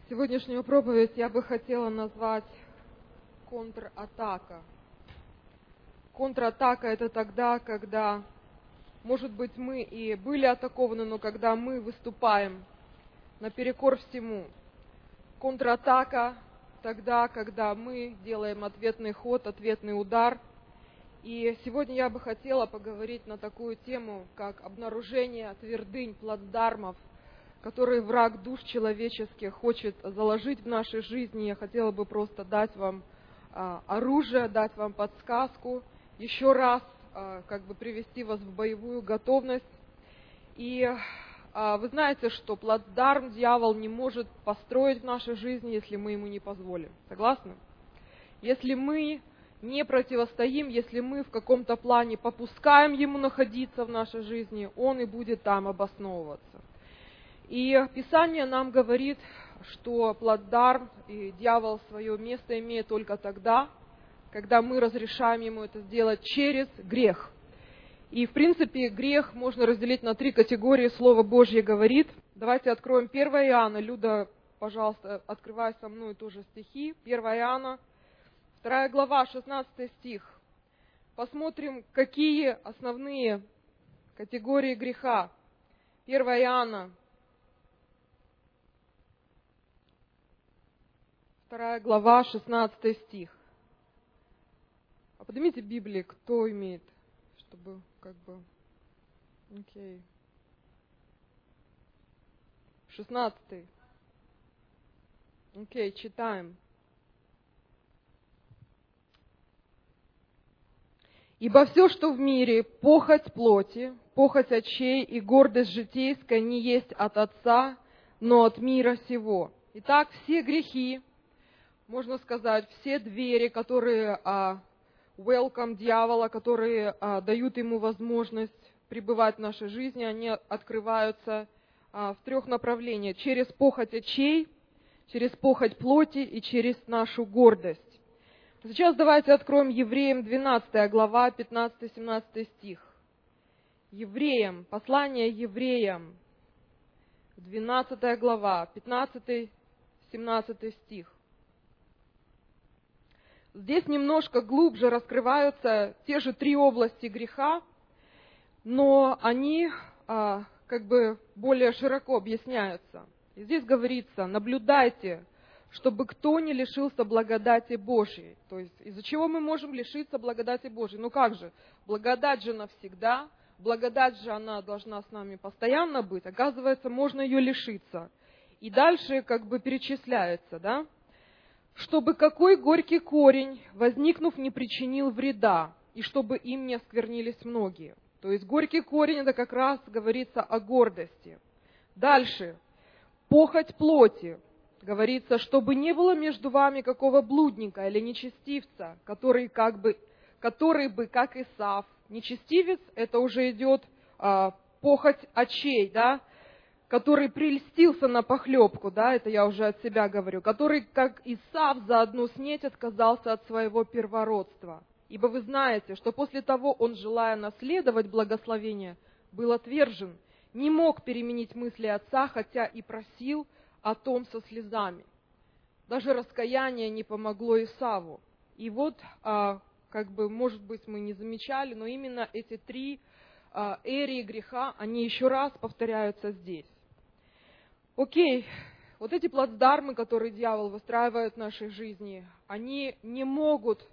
Сегодняшнюю проповедь я бы хотела назвать контратака. Контратака — это тогда, когда, может быть, мы и были атакованы, но когда мы выступаем наперекор всему. Контратака тогда, когда мы делаем ответный ход, ответный удар. И сегодня я бы хотела поговорить на такую тему, как обнаружение твердынь, плацдармов, которые враг душ человеческих хочет заложить в нашей жизни. Я хотела бы просто дать вам оружие, дать вам подсказку, еще раз привести вас в боевую готовность. И вы знаете, что плацдарм дьявол не может построить в нашей жизни, если мы ему не позволим. Согласны? Если мы не противостоим, если мы в каком-то плане попускаем ему находиться в нашей жизни, он и будет там обосновываться. И Писание нам говорит, что плацдарм и дьявол свое место имеет только тогда, когда мы разрешаем ему это сделать через грех. И, в принципе, грех можно разделить на 3 категории. Слово Божье говорит. Давайте откроем 1 Иоанна. Люда, пожалуйста, открывай со мной тоже стихи. 1 Иоанна, 2 глава, 16 стих. Посмотрим, какие основные категории греха. 1 Иоанна, 2 глава, 16 стих. А поднимите Библии, кто имеет, чтобы Окей. 16. Окей, читаем. «Ибо все, что в мире, похоть плоти, похоть очей и гордость житейская, не есть от Отца, но от мира сего». Итак, все грехи, можно сказать, все двери, которые welcome дьявола, которые дают ему возможность пребывать в нашей жизни, они открываются в 3 направлениях. Через похоть очей, через похоть плоти и через нашу гордость. Сейчас давайте откроем Евреям 12 глава, 15-17 стих. Евреям, послание Евреям, 12 глава, 15-17 стих. Здесь немножко глубже раскрываются те же 3 области греха, но они более широко объясняются. И здесь говорится: наблюдайте, чтобы кто не лишился благодати Божьей. То есть из-за чего мы можем лишиться благодати Божьей? Ну как же? Благодать же навсегда, благодать же она должна с нами постоянно быть. Оказывается, можно ее лишиться. И дальше перечисляется, да? Чтобы какой горький корень, возникнув, не причинил вреда, и чтобы им не осквернились многие. То есть горький корень — это как раз говорится о гордости. Дальше. Похоть плоти. Говорится, чтобы не было между вами какого блудника или нечестивца, который бы, как Исав. Нечестивец — это уже идет похоть очей, да? Который прельстился на похлебку, да, это я уже от себя говорю, который, как Исав, за одну снеть отказался от своего первородства. Ибо вы знаете, что после того он, желая наследовать благословение, был отвержен, не мог переменить мысли отца, хотя и просил о том со слезами. Даже раскаяние не помогло Исаву. И вот, может быть, мы не замечали, но именно эти 3 эрии греха, они еще раз повторяются здесь. Окей, вот эти плацдармы, которые дьявол выстраивает в нашей жизни, они не могут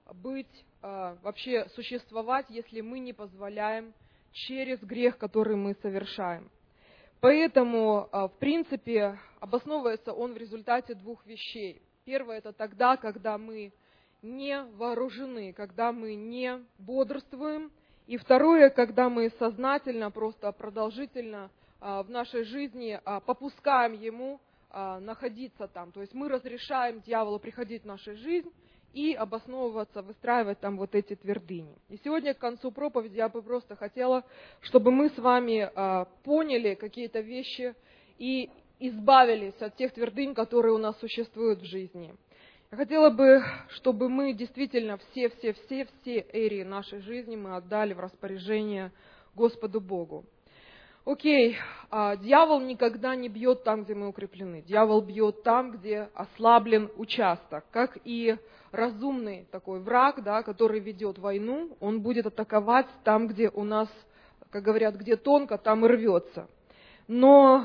вообще существовать, если мы не позволяем через грех, который мы совершаем. Поэтому, в принципе, обосновывается он в результате 2 вещей. Первое — это тогда, когда мы не вооружены, когда мы не бодрствуем. И второе, когда мы сознательно, просто продолжительно в нашей жизни попускаем ему находиться там. То есть мы разрешаем дьяволу приходить в нашу жизнь и обосновываться, выстраивать там вот эти твердыни. И сегодня к концу проповеди я бы просто хотела, чтобы мы с вами поняли какие-то вещи и избавились от тех твердынь, которые у нас существуют в жизни. Я хотела бы, чтобы мы действительно все эрии нашей жизни мы отдали в распоряжение Господу Богу. Окей, дьявол никогда не бьет там, где мы укреплены. Дьявол бьет там, где ослаблен участок. Как и разумный такой враг, да, который ведет войну, он будет атаковать там, где у нас, как говорят, где тонко, там и рвется. Но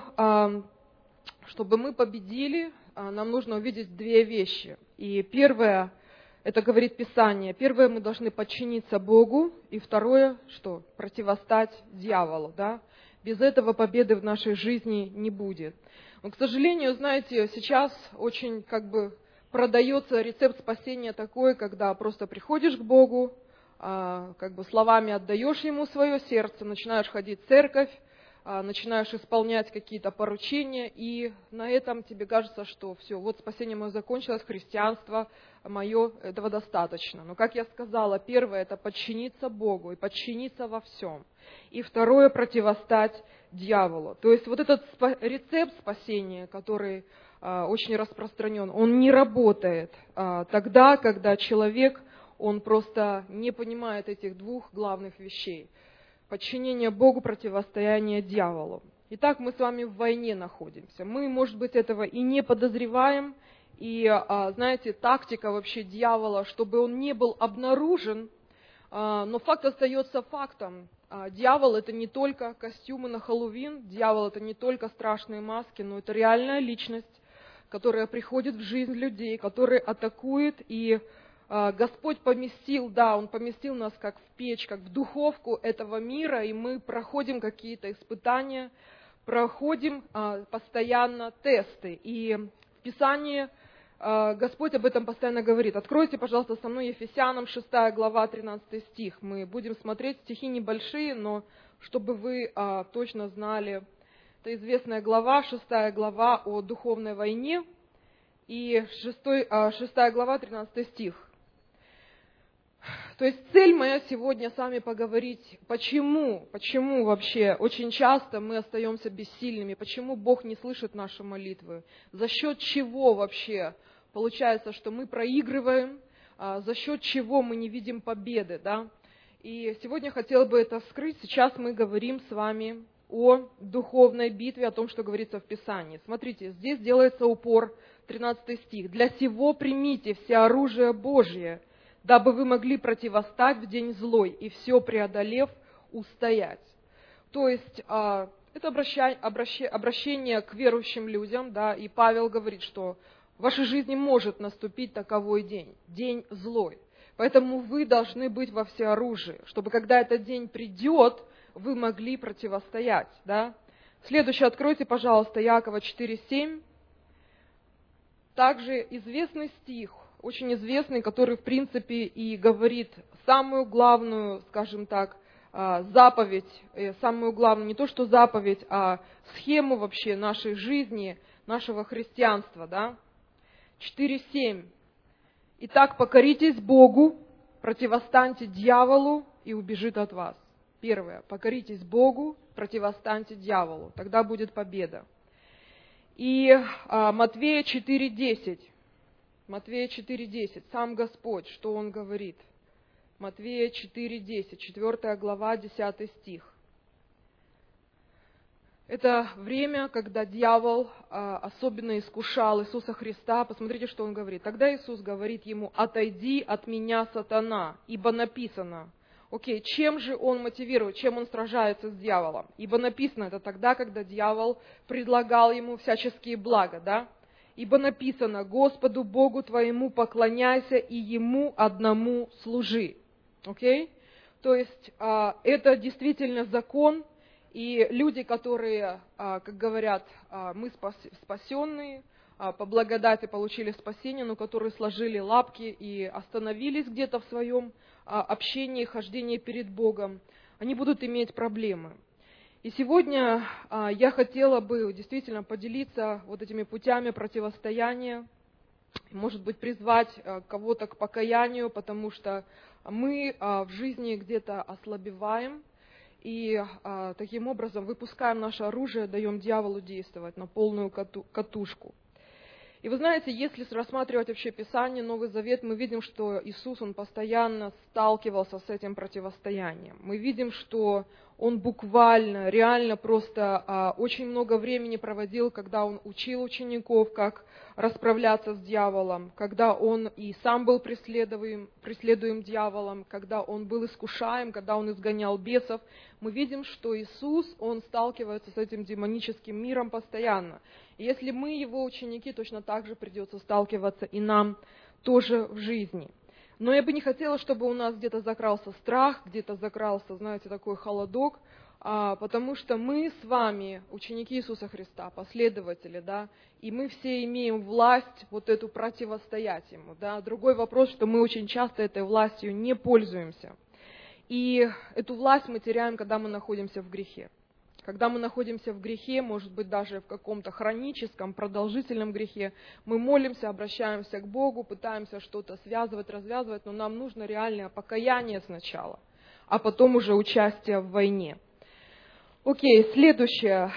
чтобы мы победили, нам нужно увидеть две вещи. И первое, это говорит Писание, первое, мы должны подчиниться Богу, и второе, что? Противостать дьяволу, да? Без этого победы в нашей жизни не будет. Но, к сожалению, знаете, сейчас очень продается рецепт спасения такой, когда просто приходишь к Богу, словами отдаешь Ему свое сердце, начинаешь ходить в церковь, начинаешь исполнять какие-то поручения, и на этом тебе кажется, что все, вот спасение мое закончилось, христианство мое, этого достаточно. Но, как я сказала, первое – это подчиниться Богу и подчиниться во всем. И второе – противостать дьяволу. То есть вот этот рецепт спасения, который очень распространен, он не работает тогда, когда человек, он просто не понимает этих двух главных вещей. Подчинение Богу, противостояние дьяволу. Итак, мы с вами в войне находимся. Мы, может быть, этого и не подозреваем. И, знаете, тактика вообще дьявола, чтобы он не был обнаружен, но факт остается фактом. Дьявол – это не только костюмы на Хэллоуин, дьявол – это не только страшные маски, но это реальная личность, которая приходит в жизнь людей, которая атакует, и Господь поместил, Он поместил нас как в печь, как в духовку этого мира, и мы проходим какие-то испытания, проходим постоянно тесты. И в Писании Господь об этом постоянно говорит. Откройте, пожалуйста, со мной Ефесянам 6 глава, 13 стих. Мы будем смотреть стихи небольшие, но чтобы вы точно знали, это известная глава, 6 глава о духовной войне, и 6 глава, 13 стих. То есть цель моя сегодня с вами поговорить, почему вообще очень часто мы остаемся бессильными, почему Бог не слышит наши молитвы, за счет чего вообще получается, что мы проигрываем, за счет чего мы не видим победы, да? И сегодня хотела бы это вскрыть. Сейчас мы говорим с вами о духовной битве, о том, что говорится в Писании. Смотрите, здесь делается упор, 13 стих. «Для сего примите все оружие Божье, дабы вы могли противостать в день злой и все преодолев устоять». То есть это обращение к верующим людям, да, и Павел говорит, что в вашей жизни может наступить таковой день, день злой. Поэтому вы должны быть во всеоружии, чтобы когда этот день придет, вы могли противостоять. Да? Следующее, откройте, пожалуйста, Иакова 4:7. Также известный стих, очень известный, который, в принципе, и говорит самую главную, скажем так, заповедь, самую главную, не то что заповедь, а схему вообще нашей жизни, нашего христианства, да? 4:7. «Итак, покоритесь Богу, противостаньте дьяволу, и убежит от вас». Первое. Покоритесь Богу, противостаньте дьяволу, тогда будет победа. И Матвея 4:10. Матвея 4:10. Сам Господь, что Он говорит? Матвея 4:10, 4 глава, 10 стих. Это время, когда дьявол особенно искушал Иисуса Христа. Посмотрите, что Он говорит. Тогда Иисус говорит ему: «Отойди от меня, сатана, ибо написано». Окей, чем же Он мотивирует, чем Он сражается с дьяволом? Ибо написано, это тогда, когда дьявол предлагал ему всяческие блага, да? Ибо написано: «Господу Богу твоему поклоняйся и Ему одному служи». Окей? То есть это действительно закон, и люди, которые, как говорят, мы спасенные, по благодати получили спасение, но которые сложили лапки и остановились где-то в своем общении, хождении перед Богом, они будут иметь проблемы. И сегодня я хотела бы действительно поделиться вот этими путями противостояния, может быть, призвать кого-то к покаянию, потому что мы в жизни где-то ослабеваем, и таким образом выпускаем наше оружие, даем дьяволу действовать на полную катушку. И вы знаете, если рассматривать вообще Писание, Новый Завет, мы видим, что Иисус, Он постоянно сталкивался с этим противостоянием. Мы видим, что Он буквально, реально просто очень много времени проводил, когда Он учил учеников, как расправляться с дьяволом, когда Он и сам был преследуем дьяволом, когда Он был искушаем, когда Он изгонял бесов. Мы видим, что Иисус, Он сталкивается с этим демоническим миром постоянно. И если мы Его ученики, точно так же придется сталкиваться и нам тоже в жизни. Но я бы не хотела, чтобы у нас где-то закрался страх, где-то закрался, знаете, такой холодок, потому что мы с вами, ученики Иисуса Христа, последователи, да, и мы все имеем власть вот эту противостоять Ему. Да. Другой вопрос, что мы очень часто этой властью не пользуемся. И эту власть мы теряем, когда мы находимся в грехе. Когда мы находимся в грехе, может быть, даже в каком-то хроническом, продолжительном грехе, мы молимся, обращаемся к Богу, пытаемся что-то связывать, развязывать, но нам нужно реальное покаяние сначала, а потом уже участие в войне. Окей, следующее.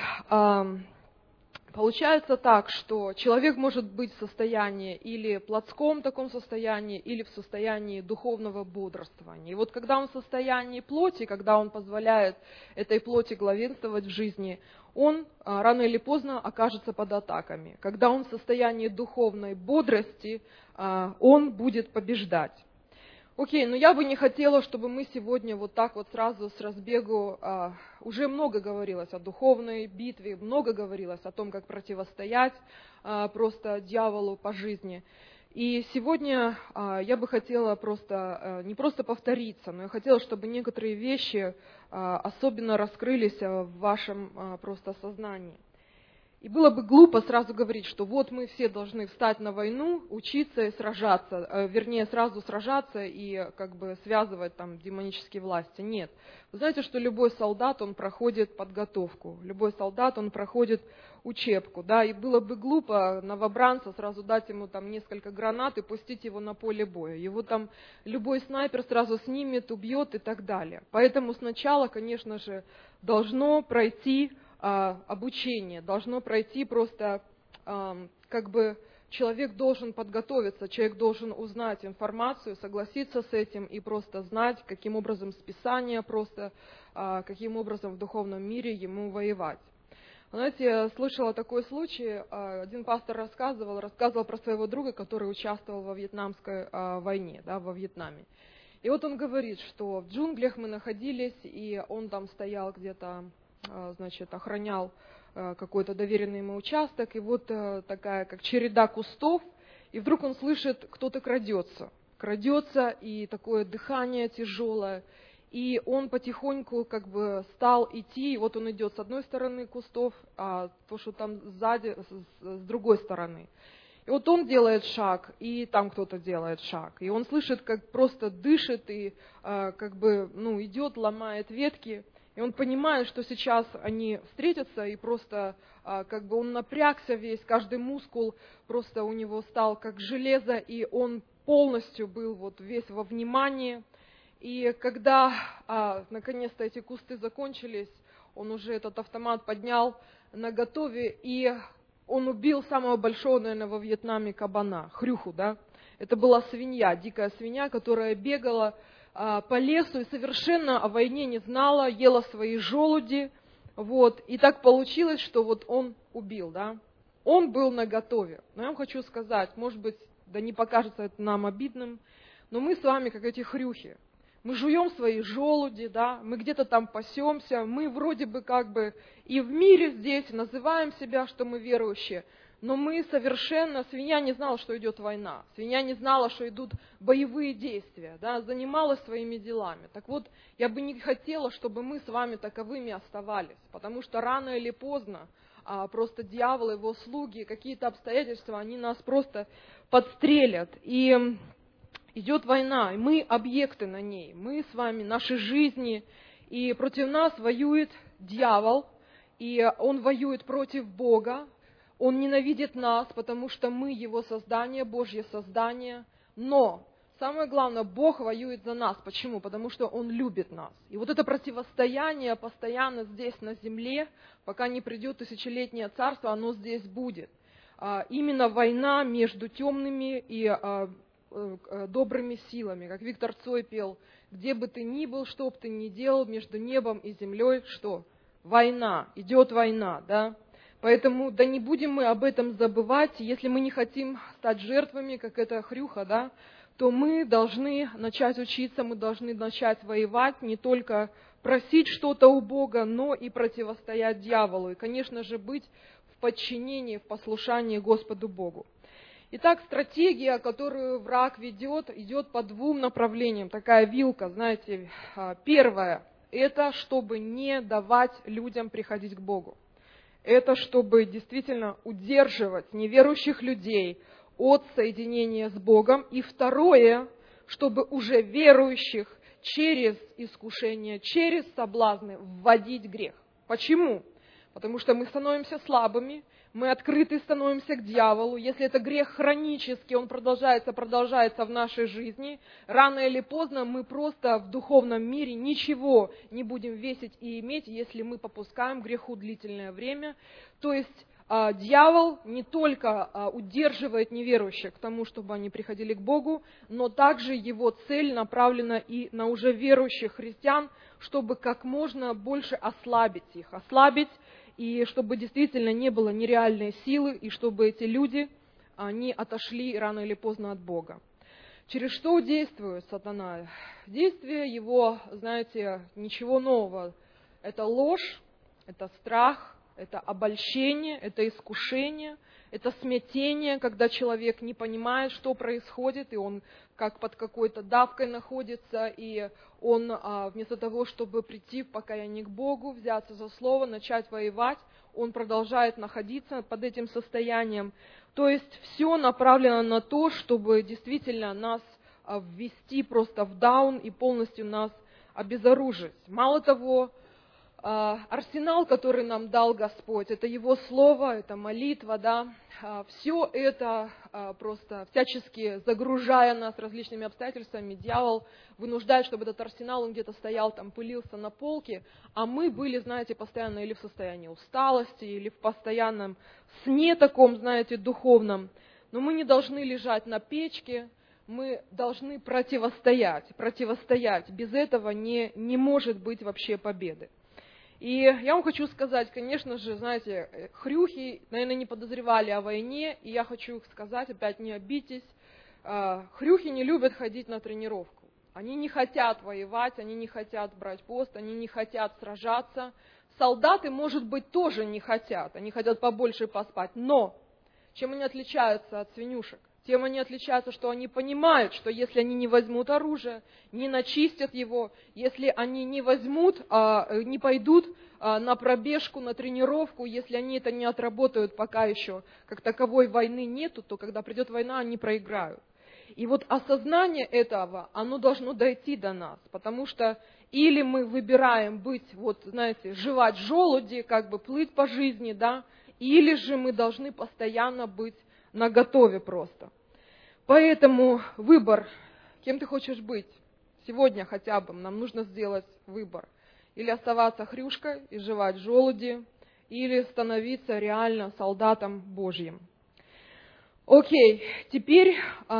Получается так, что человек может быть в состоянии или плотском таком состоянии, или в состоянии духовного бодрствования. И вот когда он в состоянии плоти, когда он позволяет этой плоти главенствовать в жизни, он рано или поздно окажется под атаками. Когда он в состоянии духовной бодрости, он будет побеждать. Окей, но я бы не хотела, чтобы мы сегодня вот так вот сразу с разбегу, уже много говорилось о духовной битве, много говорилось о том, как противостоять просто дьяволу по жизни. И сегодня я бы хотела просто, не просто повториться, но я хотела, чтобы некоторые вещи особенно раскрылись в вашем просто сознании. И было бы глупо сразу говорить, что вот мы все должны встать на войну, учиться и сражаться, вернее, сразу сражаться и как бы связывать там демонические власти. Нет. Вы знаете, что любой солдат, он проходит подготовку, любой солдат, он проходит учебку, да, и было бы глупо новобранца сразу дать ему там несколько гранат и пустить его на поле боя. Его там любой снайпер сразу снимет, убьет и так далее. Поэтому сначала, конечно же, должно пройти обучение, должно пройти просто, как бы человек должен подготовиться, человек должен узнать информацию, согласиться с этим и просто знать, каким образом с Писания, просто каким образом в духовном мире ему воевать. Знаете, я слышала такой случай, один пастор рассказывал про своего друга, который участвовал во вьетнамской войне, да, во Вьетнаме. И вот он говорит, что в джунглях мы находились, и он там стоял где-то, значит, охранял какой-то доверенный ему участок, и вот такая, как череда кустов, и вдруг он слышит, кто-то крадется, и такое дыхание тяжелое, и он потихоньку как бы стал идти, и вот он идет с одной стороны кустов, а то, что там сзади, с другой стороны. И вот он делает шаг, и там кто-то делает шаг, и он слышит, как просто дышит, и как бы, идет, ломает ветки. И он понимает, что сейчас они встретятся, и просто как бы он напрягся весь, каждый мускул просто у него стал как железо, и он полностью был вот весь во внимании. И когда наконец-то эти кусты закончились, он уже этот автомат поднял наготове, и он убил самого большого, наверное, во Вьетнаме кабана, хрюху, да. Это была свинья, дикая свинья, которая бегала по лесу и совершенно о войне не знала, ела свои желуди, вот, и так получилось, что вот он убил, да, он был наготове. Но я вам хочу сказать, может быть, да не покажется это нам обидным, но мы с вами как эти хрюхи, мы жуем свои желуди, да, мы где-то там пасемся, мы вроде бы как бы и в мире здесь называем себя, что мы верующие, но мы совершенно, свинья не знала, что идет война, свинья не знала, что идут боевые действия, да, занималась своими делами. Так вот, я бы не хотела, чтобы мы с вами таковыми оставались, потому что рано или поздно просто дьявол, его слуги, какие-то обстоятельства, они нас просто подстрелят. И идет война, и мы объекты на ней, мы с вами, наши жизни, и против нас воюет дьявол, и он воюет против Бога. Он ненавидит нас, потому что мы Его создание, Божье создание. Но самое главное, Бог воюет за нас. Почему? Потому что Он любит нас. И вот это противостояние постоянно здесь на земле, пока не придет тысячелетнее царство, оно здесь будет. именно война между темными и добрыми силами. Как Виктор Цой пел: где бы ты ни был, что бы ты ни делал, между небом и землей, что? Война, идет война, да? Поэтому, да не будем мы об этом забывать. Если мы не хотим стать жертвами, как эта Хрюха, да, то мы должны начать учиться, мы должны начать воевать, не только просить что-то у Бога, но и противостоять дьяволу. И, конечно же, быть в подчинении, в послушании Господу Богу. Итак, стратегия, которую враг ведет, идет по двум направлениям. Такая вилка, знаете. Первое – это чтобы не давать людям приходить к Богу. Это чтобы действительно удерживать неверующих людей от соединения с Богом. И второе, чтобы уже верующих через искушение, через соблазны вводить грех. Почему? Потому что мы становимся слабыми, мы открыты становимся к дьяволу. Если это грех хронический, он продолжается в нашей жизни, рано или поздно мы просто в духовном мире ничего не будем весить и иметь, если мы попускаем греху длительное время. То есть дьявол не только удерживает неверующих к тому, чтобы они приходили к Богу, но также его цель направлена и на уже верующих христиан, чтобы как можно больше ослабить их, и чтобы действительно не было нереальной силы, и чтобы эти люди, они отошли рано или поздно от Бога. Через что действует сатана? Действие его, знаете, ничего нового. Это ложь, это страх, это обольщение, это искушение, это смятение, когда человек не понимает, что происходит, и он как под какой-то давкой находится, и он вместо того, чтобы прийти в покаяние к Богу, взяться за слово, начать воевать, он продолжает находиться под этим состоянием. То есть все направлено на то, чтобы действительно нас ввести просто в даун и полностью нас обезоружить. Мало того, арсенал, который нам дал Господь, это Его Слово, это молитва, да, все это просто всячески загружая нас различными обстоятельствами, дьявол вынуждает, чтобы этот арсенал, он где-то стоял, там, пылился на полке, а мы были, знаете, постоянно или в состоянии усталости, или в постоянном сне таком, знаете, духовном, но мы не должны лежать на печке, мы должны противостоять, без этого не может быть вообще победы. И я вам хочу сказать, конечно же, знаете, хрюхи, наверное, не подозревали о войне, и я хочу сказать, опять не обидьтесь, хрюхи не любят ходить на тренировку. Они не хотят воевать, они не хотят брать пост, они не хотят сражаться. Солдаты, может быть, тоже не хотят, они хотят побольше поспать, но чем они отличаются от свинюшек? Тем они отличаются, что они понимают, что если они не возьмут оружие, не начистят его, если они не возьмут, не пойдут на пробежку, на тренировку, если они это не отработают, пока еще как таковой войны нету, то когда придет война, они проиграют. И вот осознание этого, оно должно дойти до нас, потому что или мы выбираем быть, вот, знаете, жевать желуди, как бы плыть по жизни, да, или же мы должны постоянно быть наготове просто. Поэтому выбор, кем ты хочешь быть, сегодня хотя бы нам нужно сделать выбор. Или оставаться хрюшкой и жевать желуди, или становиться реально солдатом Божьим. Окей, теперь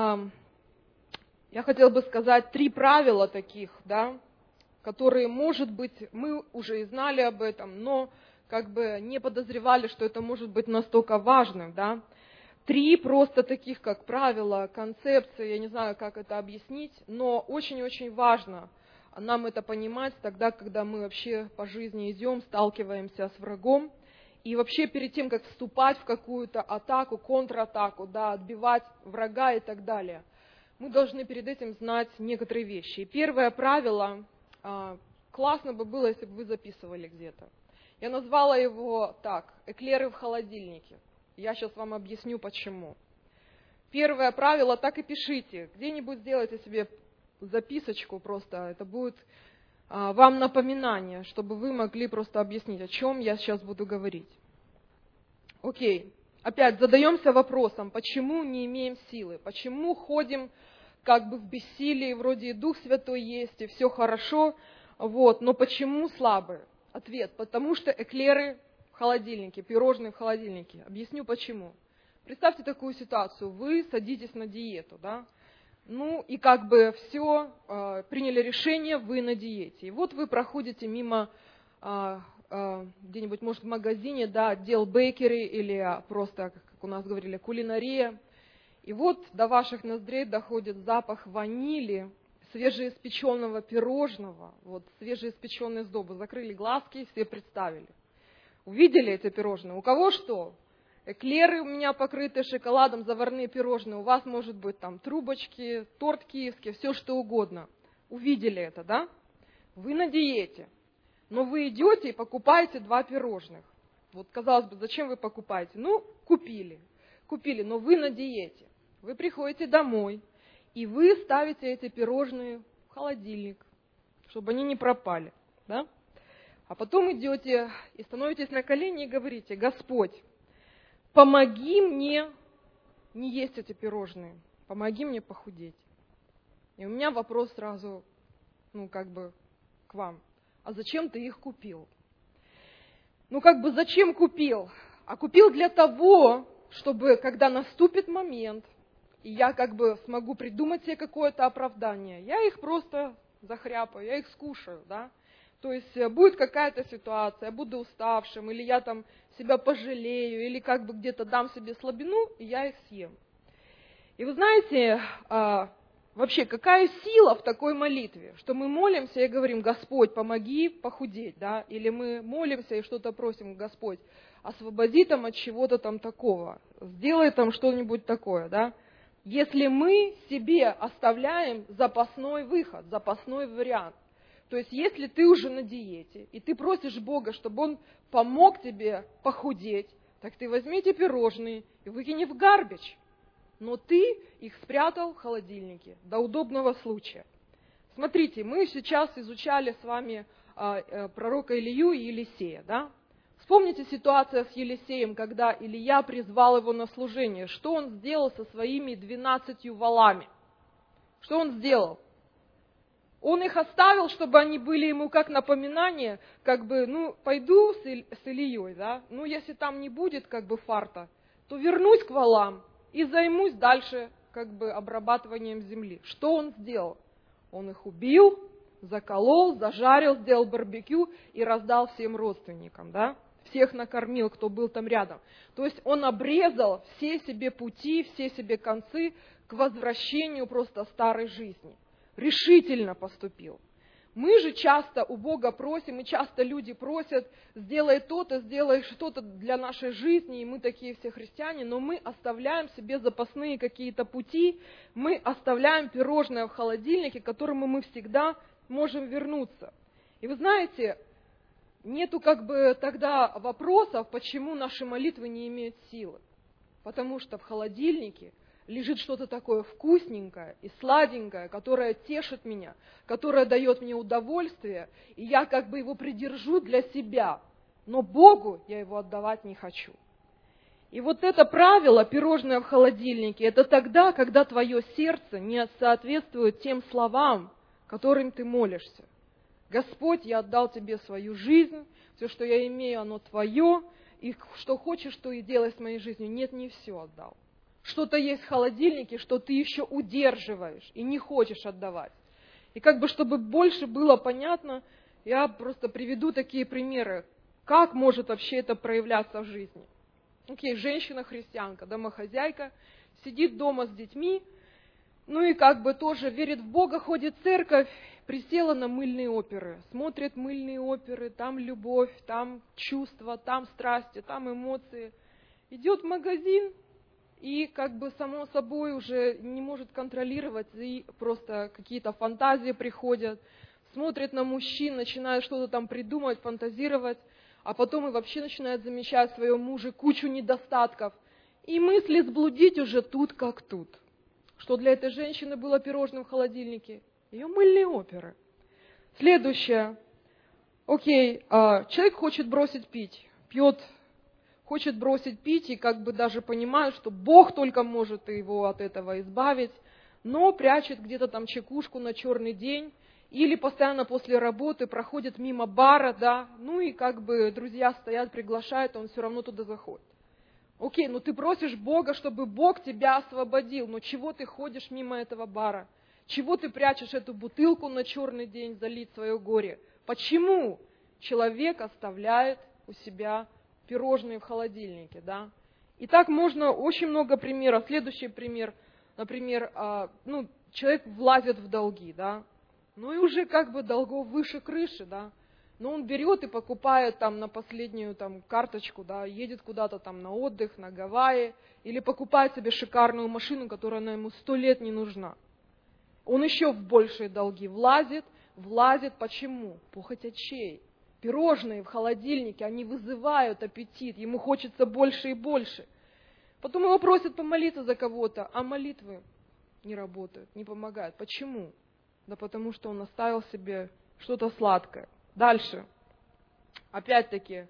я хотела бы сказать 3 правила таких, да, которые, может быть, мы уже и знали об этом, но как бы не подозревали, что это может быть настолько важным, да. 3 просто таких, как правило, концепции, я не знаю, как это объяснить, но очень-очень важно нам это понимать тогда, когда мы вообще по жизни идем, сталкиваемся с врагом. И вообще перед тем, как вступать в какую-то атаку, контратаку, да, отбивать врага и так далее, мы должны перед этим знать некоторые вещи. И первое правило, классно бы было, если бы вы записывали где-то. Я назвала его так: эклеры в холодильнике. Я сейчас вам объясню, почему. Первое правило, так и пишите. Где-нибудь сделайте себе записочку просто. Это будет вам напоминание, чтобы вы могли просто объяснить, о чем я сейчас буду говорить. Окей. Опять задаемся вопросом, почему не имеем силы? Почему ходим как бы в бессилии, вроде и Дух Святой есть, и все хорошо, вот, но почему слабые? Ответ, потому что эклеры в холодильнике, пирожные в холодильнике. Объясню почему. Представьте такую ситуацию, вы садитесь на диету, да? Ну и как бы все, приняли решение, вы на диете. И вот вы проходите мимо где-нибудь, может, в магазине, да, отдел бейкери или просто, как у нас говорили, кулинария. И вот до ваших ноздрей доходит запах ванили, свежеиспеченного пирожного, вот свежеиспеченные сдобы. Закрыли глазки, все представили. Увидели эти пирожные? У кого что? Эклеры у меня покрыты шоколадом, заварные пирожные. У вас, может быть, там трубочки, торт киевский, все что угодно. Увидели это, да? Вы на диете. Но вы идете и покупаете 2 пирожных. Вот, казалось бы, зачем вы покупаете? Ну, купили, но вы на диете. Вы приходите домой, и вы ставите эти пирожные в холодильник, чтобы они не пропали, да? А потом идете и становитесь на колени и говорите: Господь, помоги мне не есть эти пирожные, помоги мне похудеть. И у меня вопрос сразу, к вам. А зачем ты их купил? Зачем купил? А купил для того, чтобы, когда наступит момент, и я смогу придумать себе какое-то оправдание, я их просто захряпаю, я их скушаю, да? То есть будет какая-то ситуация, я буду уставшим, или я там себя пожалею, или где-то дам себе слабину, и я их съем. И вы знаете, вообще, какая сила в такой молитве, что мы молимся и говорим: Господь, помоги похудеть, да? Или мы молимся и что-то просим: Господь, освободи там от чего-то там такого, сделай там что-нибудь такое, да? Если мы себе оставляем запасной выход, запасной вариант. То есть, если ты уже на диете, и ты просишь Бога, чтобы Он помог тебе похудеть, так ты возьми эти пирожные и выкини в гарбидж. Но ты их спрятал в холодильнике до удобного случая. Смотрите, мы сейчас изучали с вами пророка Илию и Елисея, да? Вспомните ситуацию с Елисеем, когда Илия призвал его на служение. Что он сделал со своими 12 валами? Что он сделал? Он их оставил, чтобы они были ему как напоминание, пойду с Илией, да? Если там не будет фарта, то вернусь к валам и займусь дальше обрабатыванием земли. Что он сделал? Он их убил, заколол, зажарил, сделал барбекю и раздал всем родственникам, да? Всех накормил, кто был там рядом. То есть он обрезал все себе пути, все себе концы к возвращению просто старой жизни. Решительно поступил. Мы же часто у Бога просим, и часто люди просят: сделай то-то, сделай что-то для нашей жизни, и мы такие все христиане, но мы оставляем себе запасные какие-то пути, мы оставляем пирожное в холодильнике, к которому мы всегда можем вернуться. И вы знаете, нету тогда вопросов, почему наши молитвы не имеют силы. Потому что в холодильнике лежит что-то такое вкусненькое и сладенькое, которое тешит меня, которое дает мне удовольствие, и я его придержу для себя, но Богу я его отдавать не хочу. И вот это правило, пирожное в холодильнике, это тогда, когда твое сердце не соответствует тем словам, которым ты молишься. Господь, я отдал тебе свою жизнь, все, что я имею, оно твое, и что хочешь, то и делай с моей жизнью. Нет, не все отдал. Что-то есть в холодильнике, что ты еще удерживаешь и не хочешь отдавать. И чтобы больше было понятно, я просто приведу такие примеры, как может вообще это проявляться в жизни. Женщина-христианка, домохозяйка, сидит дома с детьми, и тоже верит в Бога, ходит в церковь, присела на мыльные оперы, смотрит мыльные оперы, там любовь, там чувства, там страсти, там эмоции. Идет в магазин, и само собой уже не может контролировать, и просто какие-то фантазии приходят, смотрит на мужчин, начинает что-то там придумывать, фантазировать, а потом и вообще начинает замечать в своем муже кучу недостатков, и мысли сблудить уже тут как тут. Что для этой женщины было пирожным в холодильнике? Ее мыльные оперы. Следующее. Человек хочет бросить пить, хочет бросить пить и даже понимает, что Бог только может его от этого избавить, но прячет где-то там чекушку на черный день, или постоянно после работы проходит мимо бара, да, и друзья стоят, приглашают, он все равно туда заходит. Окей, ну ты просишь Бога, чтобы Бог тебя освободил, но чего ты ходишь мимо этого бара? Чего ты прячешь эту бутылку на черный день залить свое горе? Почему человек оставляет у себя пирожные в холодильнике, да? И так можно очень много примеров. Следующий пример, например, человек влазит в долги, да? Ну и уже как бы долгов выше крыши, да? Но он берет и покупает там на последнюю там карточку, да, едет куда-то там на отдых, на Гавайи, или покупает себе шикарную машину, которая ему 100 лет не нужна. Он еще в большие долги влазит. Почему? Похоть очей. Пирожные в холодильнике, они вызывают аппетит, ему хочется больше и больше. Потом его просят помолиться за кого-то, а молитвы не работают, не помогают. Почему? Да потому что он оставил себе что-то сладкое. Дальше. Опять-таки,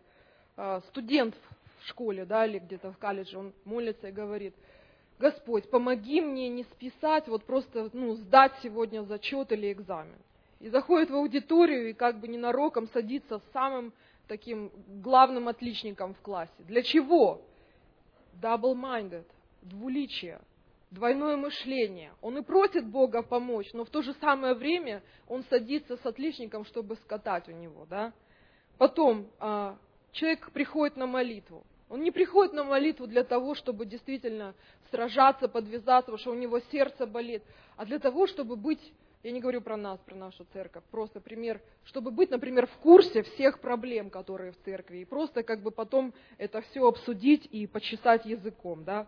студент в школе, да, или где-то в колледже, он молится и говорит: Господь, помоги мне не списать, вот просто сдать сегодня зачет или экзамен. И заходит в аудиторию и как бы ненароком садится с самым таким главным отличником в классе. Для чего? Double-minded, двуличие, двойное мышление. Он и просит Бога помочь, но в то же самое время он садится с отличником, чтобы скатать у него. Да? Потом человек приходит на молитву. Он не приходит на молитву для того, чтобы действительно сражаться, подвязаться, потому что у него сердце болит, а для того, чтобы быть, я не говорю про нас, про нашу церковь, просто пример, чтобы быть, например, в курсе всех проблем, которые в церкви, и просто как бы потом это все обсудить и почесать языком, да.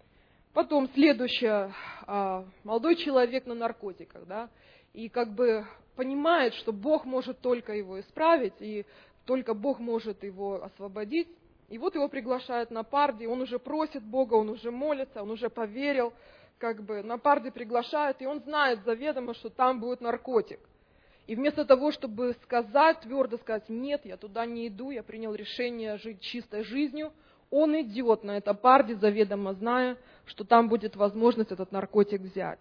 Потом следующее, молодой человек на наркотиках, да, и как бы понимает, что Бог может только его исправить, и только Бог может его освободить. И вот его приглашают на парди, он уже просит Бога, он уже молится, он уже поверил, как бы на парди приглашают, и он знает заведомо, что там будет наркотик. И вместо того, чтобы сказать, твердо сказать: нет, я туда не иду, я принял решение жить чистой жизнью, он идет на это парди, заведомо зная, что там будет возможность этот наркотик взять.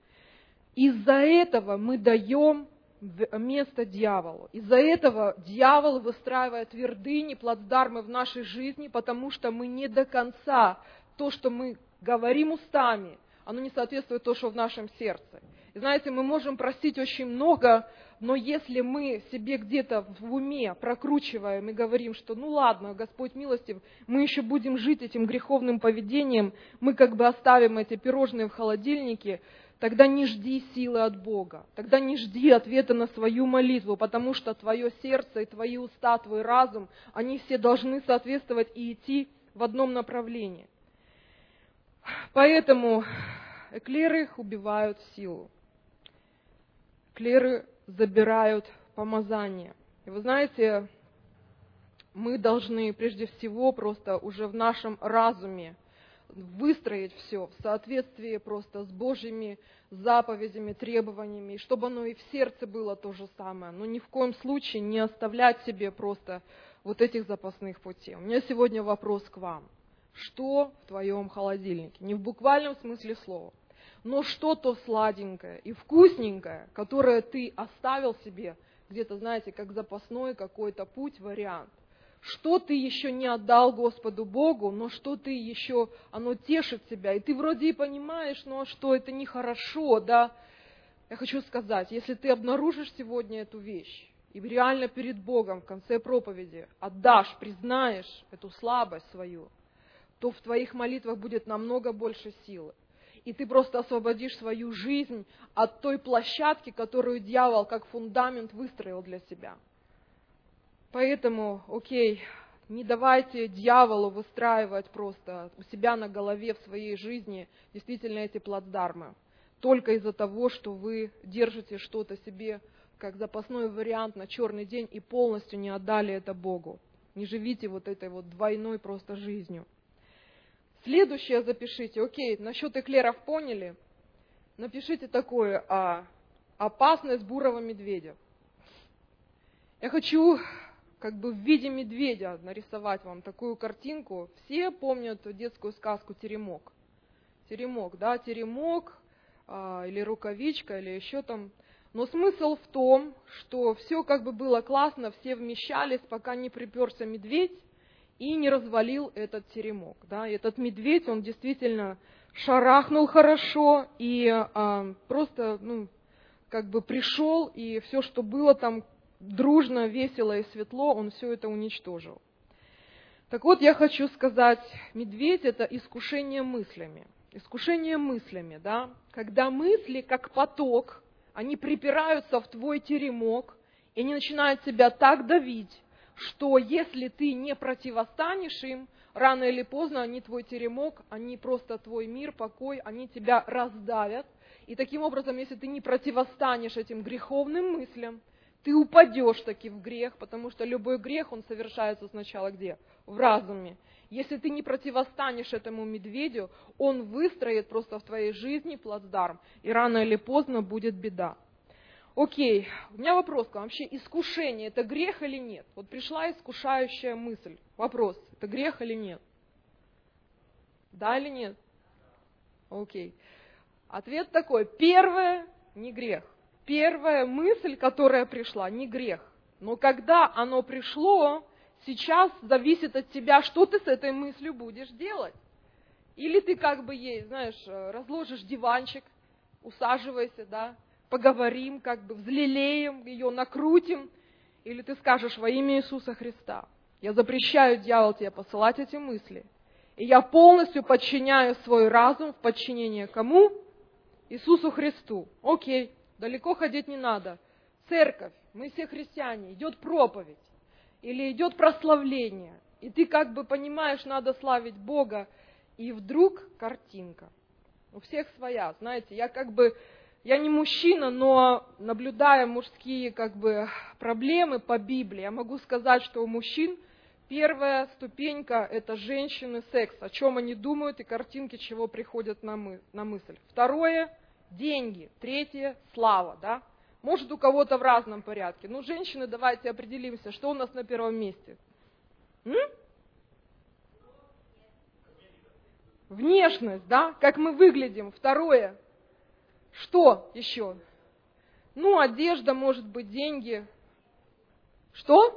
Из-за этого мы даем место дьяволу. Из-за этого дьявол выстраивает твердыни, плацдармы в нашей жизни, потому что мы не до конца, то, что мы говорим устами, оно не соответствует тому, что в нашем сердце. И знаете, мы можем просить очень много, но если мы себе где-то в уме прокручиваем и говорим, что ну ладно, Господь милостив, мы еще будем жить этим греховным поведением, мы как бы оставим эти пирожные в холодильнике, тогда не жди силы от Бога, тогда не жди ответа на свою молитву, потому что твое сердце и твои уста, твой разум, они все должны соответствовать и идти в одном направлении. Поэтому эклеры убивают силу, эклеры забирают помазание. И вы знаете, мы должны прежде всего просто уже в нашем разуме выстроить все в соответствии просто с Божьими заповедями, требованиями, и чтобы оно и в сердце было то же самое, но ни в коем случае не оставлять себе просто вот этих запасных путей. У меня сегодня вопрос к вам. Что в твоем холодильнике? Не в буквальном смысле слова, но что-то сладенькое и вкусненькое, которое ты оставил себе где-то, знаете, как запасной какой-то путь, вариант. Что ты еще не отдал Господу Богу, но что ты еще, оно тешит тебя. И ты вроде и понимаешь, но что это нехорошо, да. Я хочу сказать, если ты обнаружишь сегодня эту вещь, и реально перед Богом в конце проповеди отдашь, признаешь эту слабость свою, то в твоих молитвах будет намного больше силы. И ты просто освободишь свою жизнь от той площадки, которую дьявол как фундамент выстроил для себя. Поэтому, не давайте дьяволу выстраивать просто у себя на голове в своей жизни действительно эти плацдармы. Только из-за того, что вы держите что-то себе как запасной вариант на черный день и полностью не отдали это Богу. Не живите вот этой вот двойной просто жизнью. Следующее запишите. Насчет эклеров поняли? Напишите такое: опасность бурого медведя. Я хочу как бы в виде медведя нарисовать вам такую картинку. Все помнят детскую сказку «Теремок». Теремок, да, теремок, или рукавичка, или еще там. Но смысл в том, что все как бы было классно, все вмещались, пока не приперся медведь и не развалил этот теремок. Да? И этот медведь, он действительно шарахнул хорошо и просто пришел, и все, что было там дружно, весело и светло, он все это уничтожил. Так вот, я хочу сказать, медведь – это искушение мыслями. Искушение мыслями, да? Когда мысли, как поток, они припираются в твой теремок, и они начинают тебя так давить, что если ты не противостанешь им, рано или поздно они твой теремок, они просто твой мир, покой, они тебя раздавят. И таким образом, если ты не противостанешь этим греховным мыслям, ты упадешь таки в грех, потому что любой грех, он совершается сначала где? В разуме. Если ты не противостанешь этому медведю, он выстроит просто в твоей жизни плацдарм, и рано или поздно будет беда. Окей, у меня вопрос к вам. Вообще искушение – это грех или нет? Вот пришла искушающая мысль. Вопрос, это грех или нет? Да или нет? Окей. Ответ такой. Первое – не грех. Первая мысль, которая пришла, не грех. Но когда оно пришло, сейчас зависит от тебя, что ты с этой мыслью будешь делать. Или ты ей, разложишь диванчик, усаживайся, да, поговорим, взлелеем ее, накрутим. Или ты скажешь: во имя Иисуса Христа, я запрещаю, дьявол, тебе посылать эти мысли. И я полностью подчиняю свой разум в подчинение кому? Иисусу Христу. Окей. Далеко ходить не надо. Церковь, мы все христиане, идет проповедь или идет прославление, и ты понимаешь, надо славить Бога, и вдруг картинка. У всех своя, знаете, я не мужчина, но наблюдая мужские проблемы по Библии, я могу сказать, что у мужчин первая ступенька – это женщины, секс, о чем они думают и картинки, чего приходят на мысль. Второе – деньги. Третье – слава, да? Может, у кого-то в разном порядке. Женщины, давайте определимся, что у нас на первом месте. Внешность, да? Как мы выглядим. Второе. Что еще? Одежда, может быть, деньги. Что?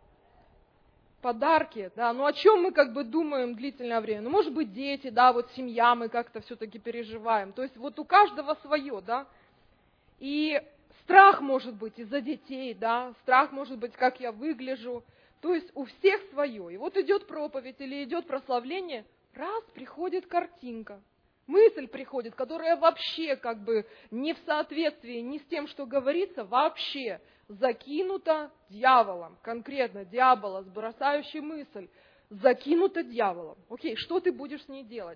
Подарки, да. О чем мы думаем длительное время? Может быть, дети, да, семья, мы как-то все-таки переживаем. То есть у каждого свое, да. И страх может быть из-за детей, да. Страх может быть, как я выгляжу. То есть у всех свое. И идет проповедь или идет прославление, раз приходит картинка. Мысль приходит, которая вообще не в соответствии ни с тем, что говорится, вообще закинута дьяволом, конкретно дьявола, бросающий мысль, закинута дьяволом. Окей, что ты будешь с ней делать?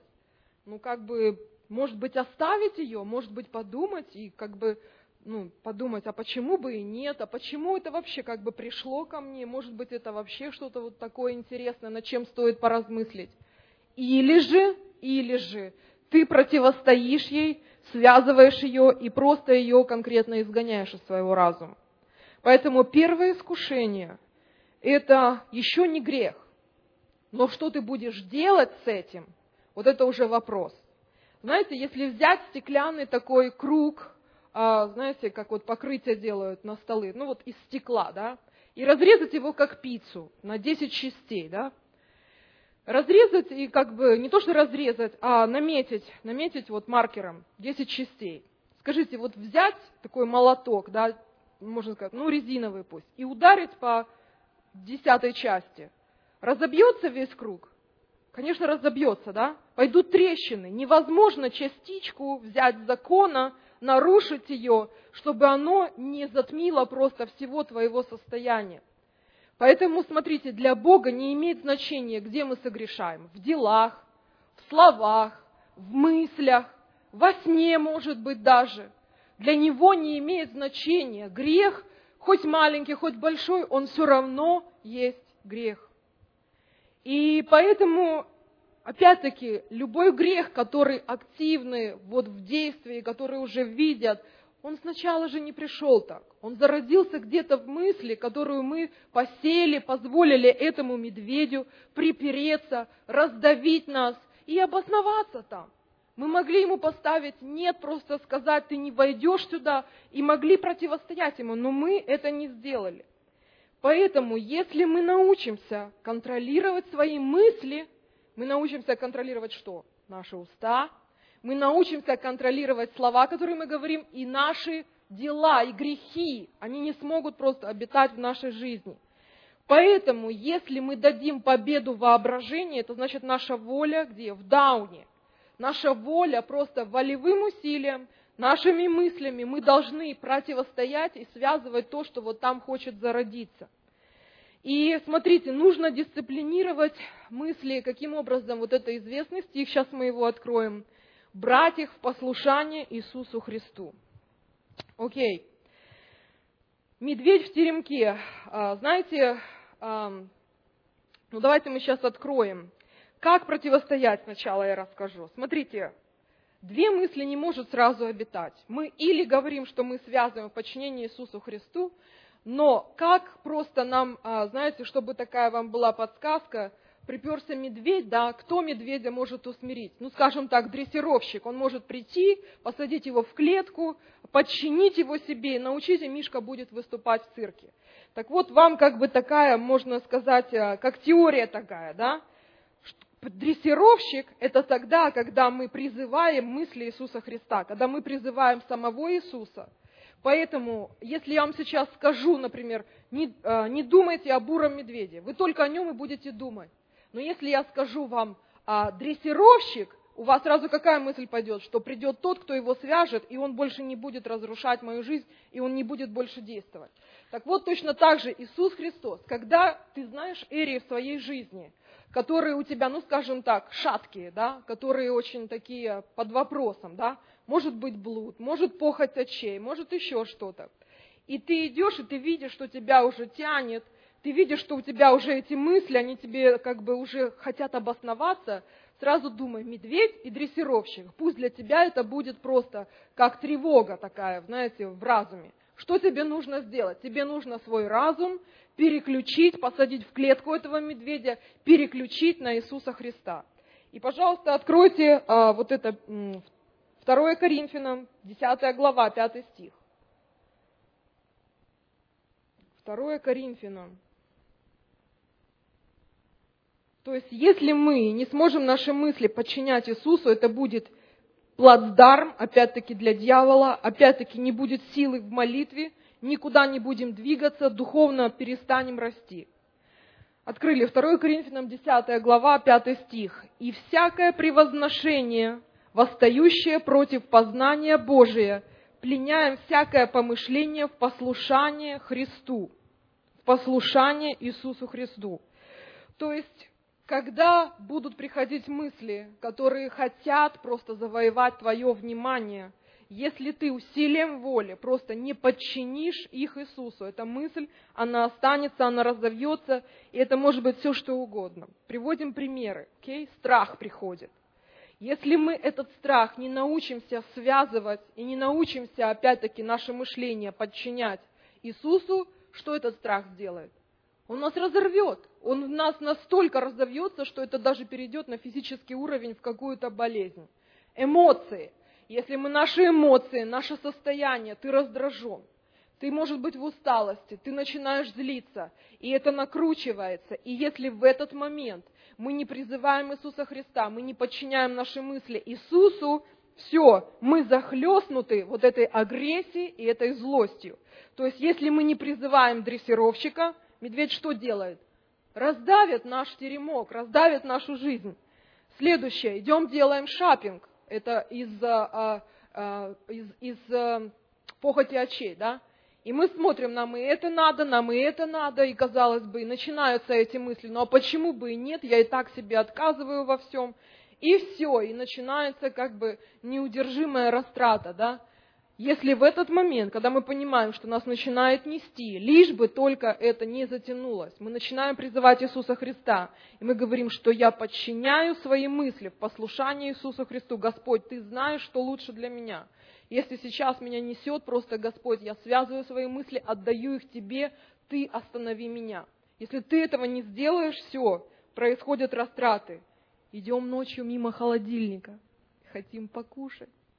Может быть, оставить ее, может быть, подумать и подумать, а почему бы и нет, а почему это вообще пришло ко мне, может быть, это вообще что-то такое интересное, над чем стоит поразмыслить. Или же ты противостоишь ей, связываешь ее и просто ее конкретно изгоняешь из своего разума. Поэтому первое искушение – это еще не грех. Но что ты будешь делать с этим, это уже вопрос. Знаете, если взять стеклянный такой круг, знаете, как покрытие делают на столы, из стекла, да, и разрезать его как пиццу на 10 частей, да, разрезать и не то что разрезать, а наметить маркером 10 частей. Скажите, взять такой молоток, да, можно сказать, резиновый пусть, и ударить по 10-й части. Разобьется весь круг? Конечно, разобьется, да? Пойдут трещины. Невозможно частичку взять закона, нарушить ее, чтобы оно не затмило просто всего твоего состояния. Поэтому, смотрите, для Бога не имеет значения, где мы согрешаем. В делах, в словах, в мыслях, во сне, может быть, даже. Для Него не имеет значения. Грех, хоть маленький, хоть большой, он все равно есть грех. И поэтому, опять-таки, любой грех, который активный в действии, который уже видят, он сначала же не пришел так. Он зародился где-то в мысли, которую мы посеяли, позволили этому медведю припереться, раздавить нас и обосноваться там. Мы могли ему поставить «нет», просто сказать «ты не войдешь сюда», и могли противостоять ему, но мы это не сделали. Поэтому, если мы научимся контролировать свои мысли, мы научимся контролировать что? Наши уста, мы научимся контролировать слова, которые мы говорим, и наши дела, и грехи, они не смогут просто обитать в нашей жизни. Поэтому, если мы дадим победу воображению, это значит наша воля где? В дауне. Наша воля просто волевым усилием, нашими мыслями мы должны противостоять и связывать то, что вот там хочет зародиться. И смотрите, нужно дисциплинировать мысли. Каким образом? Вот это известный стих, сейчас мы его откроем. «Брать их в послушание Иисусу Христу». Окей. Медведь в теремке. Знаете, давайте мы сейчас откроем. Как противостоять сначала я расскажу. Смотрите, две мысли не может сразу обитать. Мы или говорим, что мы связываем в подчинении Иисусу Христу, но как просто нам, знаете, чтобы такая вам была подсказка, приперся медведь, да, кто медведя может усмирить? Ну, скажем так, дрессировщик, он может прийти, посадить его в клетку, подчинить его себе, и научить, и Мишка будет выступать в цирке. Так вот, вам как бы такая, можно сказать, как теория такая, да? Дрессировщик – это тогда, когда мы призываем мысли Иисуса Христа, когда мы призываем самого Иисуса. Поэтому, если я вам сейчас скажу, например, не думайте о буром медведе, вы только о нем и будете думать. Но если я скажу вам дрессировщик, у вас сразу какая мысль пойдет? Что придет тот, кто его свяжет, и он больше не будет разрушать мою жизнь, и он не будет больше действовать. Так вот, точно так же Иисус Христос, когда ты знаешь эрии в своей жизни, которые у тебя, ну скажем так, шаткие, да, которые очень такие под вопросом, да, может быть блуд, может похоть очей, может еще что-то. И ты идешь, и ты видишь, что тебя уже тянет, ты видишь, что у тебя уже эти мысли, они тебе как бы уже хотят обосноваться, сразу думай, медведь и дрессировщик. Пусть для тебя это будет просто как тревога такая, знаете, в разуме. Что тебе нужно сделать? Тебе нужно свой разум переключить, посадить в клетку этого медведя, переключить на Иисуса Христа. И, пожалуйста, откройте вот это 2 Коринфянам, 10 глава, 5 стих. 2 Коринфянам. То есть, если мы не сможем наши мысли подчинять Иисусу, это будет плацдарм, опять-таки, для дьявола, опять-таки, не будет силы в молитве, никуда не будем двигаться, духовно перестанем расти. Открыли 2 Коринфянам, 10 глава, 5 стих. «И всякое превозношение, восстающее против познания Божия, пленяем всякое помышление в послушание Христу». В послушание Иисусу Христу. То есть, когда будут приходить мысли, которые хотят просто завоевать твое внимание, если ты усилием воли просто не подчинишь их Иисусу, эта мысль, она останется, она разовьется, и это может быть все, что угодно. Приводим примеры. Okay? Страх приходит. Если мы этот страх не научимся связывать и не научимся, опять-таки, наше мышление подчинять Иисусу, что этот страх сделает? Он нас разорвет. Он в нас настолько разовьется, что это даже перейдет на физический уровень в какую-то болезнь. Эмоции. Если мы наши эмоции, наше состояние, ты раздражен, ты, может быть, в усталости, ты начинаешь злиться, и это накручивается. И если в этот момент мы не призываем Иисуса Христа, мы не подчиняем наши мысли Иисусу, все, мы захлестнуты вот этой агрессией и этой злостью. То есть, если мы не призываем дрессировщика, медведь что делает? Раздавит наш теремок, раздавит нашу жизнь. Следующее. Идем, делаем шопинг. Это из похоти очей, да? И мы смотрим, нам и это надо, и, казалось бы, и начинаются эти мысли. Ну а почему бы и нет? Я и так себе отказываю во всем. И все, и начинается как бы неудержимая растрата, да? Если в этот момент, когда мы понимаем, что нас начинает нести, лишь бы только это не затянулось, мы начинаем призывать Иисуса Христа, и мы говорим, что я подчиняю свои мысли в послушании Иисусу Христу. Господь, Ты знаешь, что лучше для меня. Если сейчас меня несет, просто, Господь, я связываю свои мысли, отдаю их Тебе, Ты останови меня. Если Ты этого не сделаешь, все, происходят растраты. Идем ночью мимо холодильника, хотим покушать.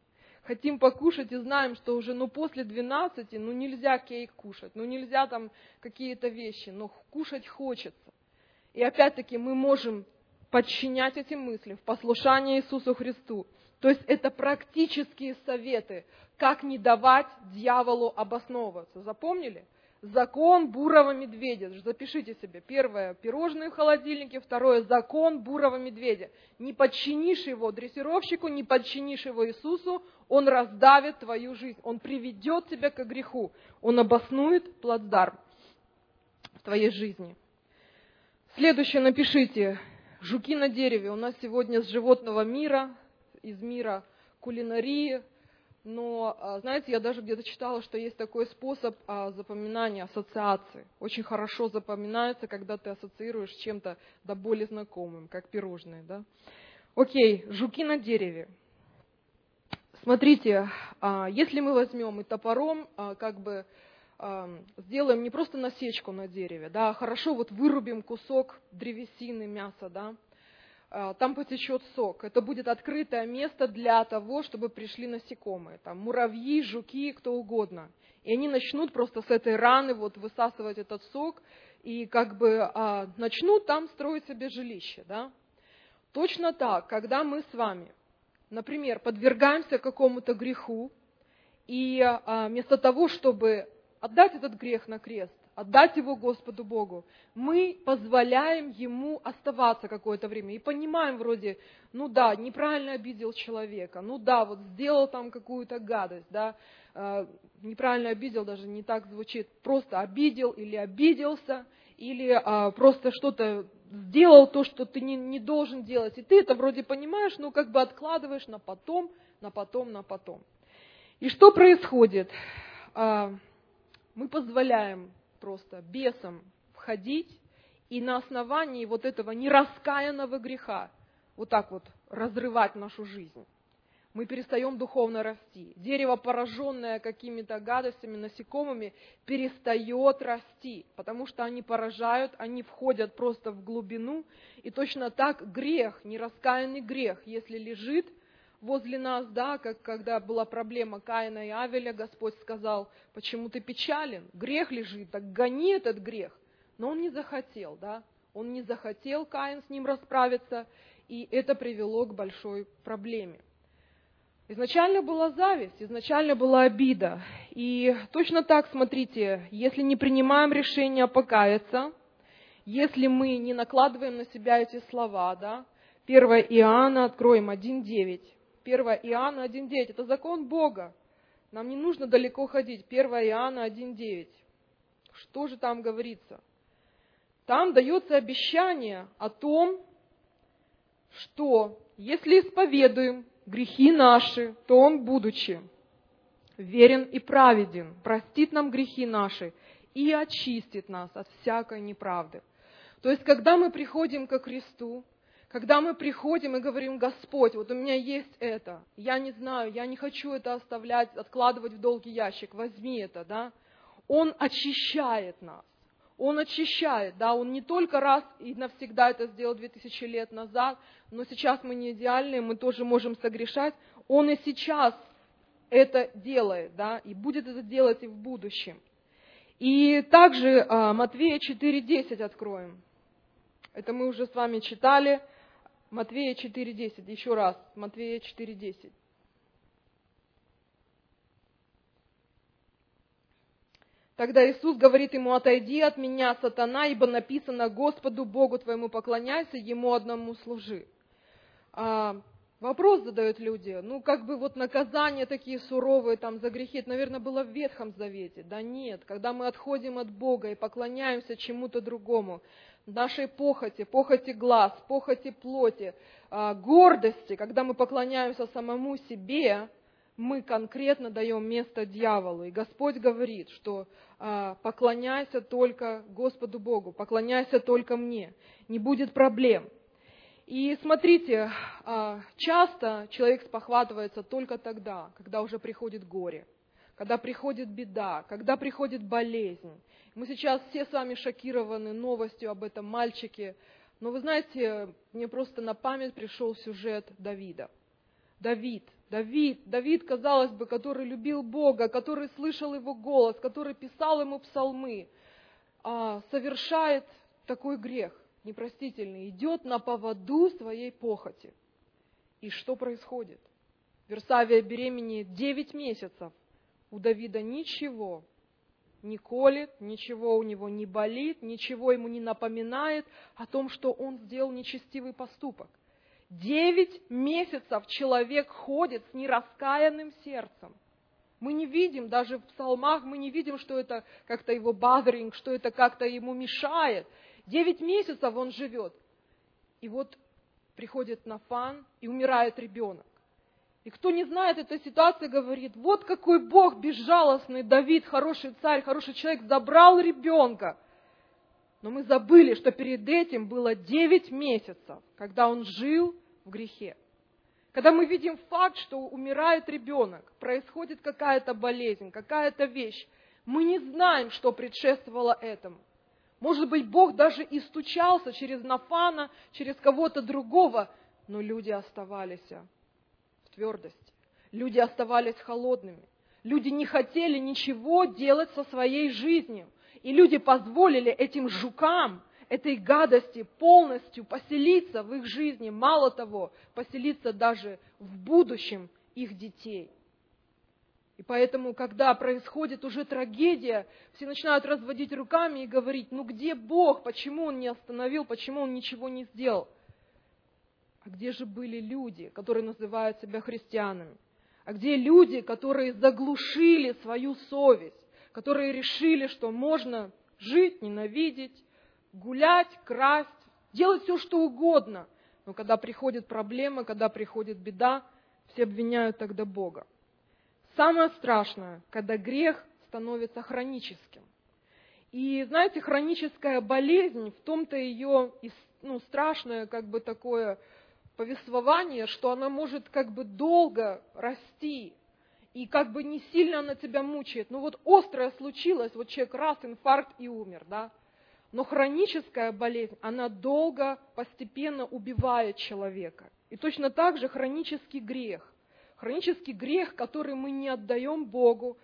хотим покушать и знаем, что уже после 12, нельзя кейк кушать, нельзя там какие-то вещи, но кушать хочется. И опять-таки мы можем подчинять эти мысли в послушание Иисусу Христу. То есть это практические советы, как не давать дьяволу обосновываться. Запомнили? Закон бурого медведя. Запишите себе. Первое – пирожные в холодильнике. Второе – закон бурого медведя. Не подчинишь его дрессировщику, не подчинишь его Иисусу, он раздавит твою жизнь. Он приведет тебя к греху. Он обоснует плацдарм в твоей жизни. Следующее напишите. Жуки на дереве. У нас сегодня с животного мира, из мира кулинарии. Но, знаете, я даже где-то читала, что есть такой способ запоминания, ассоциации. Очень хорошо запоминается, когда ты ассоциируешь с чем-то до боли знакомым, как пирожные, да? Окей, жуки на дереве. Смотрите, если мы возьмем и топором, сделаем не просто насечку на дереве, да, а хорошо вырубим кусок древесины, мяса, да, там потечет сок. Это будет открытое место для того, чтобы пришли насекомые, там муравьи, жуки, кто угодно. И они начнут просто с этой раны высасывать этот сок и начнут там строить себе жилище, да. Точно так, когда мы с вами, например, подвергаемся какому-то греху, и вместо того, чтобы отдать этот грех на крест, отдать его Господу Богу, мы позволяем ему оставаться какое-то время. И понимаем вроде, неправильно обидел человека, сделал там какую-то гадость, да, неправильно обидел, даже не так звучит, просто обидел или обиделся, или просто что-то сделал то, что ты не должен делать. И ты это вроде понимаешь, откладываешь на потом. И что происходит? Мы позволяем просто бесам входить и на основании этого нераскаянного греха разрывать нашу жизнь. Мы перестаем духовно расти. Дерево, пораженное какими-то гадостями, насекомыми, перестает расти, потому что они поражают, они входят просто в глубину. И точно так грех, нераскаянный грех, если лежит возле нас, да, как когда была проблема Каина и Авеля, Господь сказал, почему ты печален? Грех лежит, так гони этот грех. Но он не захотел, да, он не захотел, Каин, с ним расправиться, и это привело к большой проблеме. Изначально была зависть, изначально была обида. И точно так, смотрите, если не принимаем решение покаяться, если мы не накладываем на себя эти слова, да, 1 Иоанна, откроем 1:9. 1 Иоанна 1:9, это закон Бога. Нам не нужно далеко ходить. 1 Иоанна 1:9. Что же там говорится? Там дается обещание о том, что если исповедуем грехи наши, то Он, будучи верен и праведен, простит нам грехи наши и очистит нас от всякой неправды. То есть, когда мы приходим ко Христу, когда мы приходим и говорим, Господь, у меня есть это, я не знаю, я не хочу это оставлять, откладывать в долгий ящик, возьми это, да, Он очищает нас. Он очищает, да, Он не только раз и навсегда это сделал 2000 лет назад, но сейчас мы не идеальные, мы тоже можем согрешать. Он и сейчас это делает, да, и будет это делать и в будущем. И также Матвея 4:10 откроем. Это мы уже с вами читали. Матвея 4:10, еще раз, Матвея 4:10. Тогда Иисус говорит ему, отойди от меня, сатана, ибо написано, Господу Богу твоему поклоняйся, Ему одному служи. Вопрос задают люди, наказания такие суровые там за грехи, это, наверное, было в Ветхом Завете. Да нет, когда мы отходим от Бога и поклоняемся чему-то другому, нашей похоти глаз, похоти плоти, гордости, когда мы поклоняемся самому себе, мы конкретно даем место дьяволу. И Господь говорит, что поклоняйся только Господу Богу, поклоняйся только мне, не будет проблем. И смотрите, часто человек спохватывается только тогда, когда уже приходит горе, когда приходит беда, когда приходит болезнь. Мы сейчас все с вами шокированы новостью об этом мальчике, но вы знаете, мне просто на память пришел сюжет Давида. Давид, Давид, казалось бы, который любил Бога, который слышал Его голос, который писал Ему псалмы, совершает такой грех непростительный, идет на поводу своей похоти. И что происходит? Версавия беременеет 9 месяцев. У Давида ничего не колет, ничего у него не болит, ничего ему не напоминает о том, что он сделал нечестивый поступок. 9 месяцев человек ходит с нераскаянным сердцем. Мы не видим, даже в псалмах, мы не видим, что это как-то его bothering, что это как-то ему мешает. 9 месяцев он живет. И вот приходит Нафан, и умирает ребенок. И кто не знает этой ситуации, говорит, вот какой Бог безжалостный, Давид, хороший царь, хороший человек, забрал ребенка. Но мы забыли, что перед этим было 9 месяцев, когда он жил в грехе. Когда мы видим факт, что умирает ребенок, происходит какая-то болезнь, какая-то вещь, мы не знаем, что предшествовало этому. Может быть, Бог даже и стучался через Нафана, через кого-то другого, но люди оставались в твердости. Люди оставались холодными. Люди не хотели ничего делать со своей жизнью. И люди позволили этим жукам, этой гадости полностью поселиться в их жизни. Мало того, поселиться даже в будущем их детей. И поэтому, когда происходит уже трагедия, все начинают разводить руками и говорить, ну где Бог, почему Он не остановил, почему Он ничего не сделал? А где же были люди, которые называют себя христианами? А где люди, которые заглушили свою совесть, которые решили, что можно жить, ненавидеть, гулять, красть, делать все, что угодно. Но когда приходит проблема, когда приходит беда, все обвиняют тогда Бога. Самое страшное, когда грех становится хроническим. И, знаете, хроническая болезнь, в том-то ее страшное такое повествование, что она может долго расти, и не сильно она тебя мучает. Острое случилось, человек раз, инфаркт и умер, да? Но хроническая болезнь, она долго, постепенно убивает человека. И точно так же хронический грех, который мы не отдаем Богу,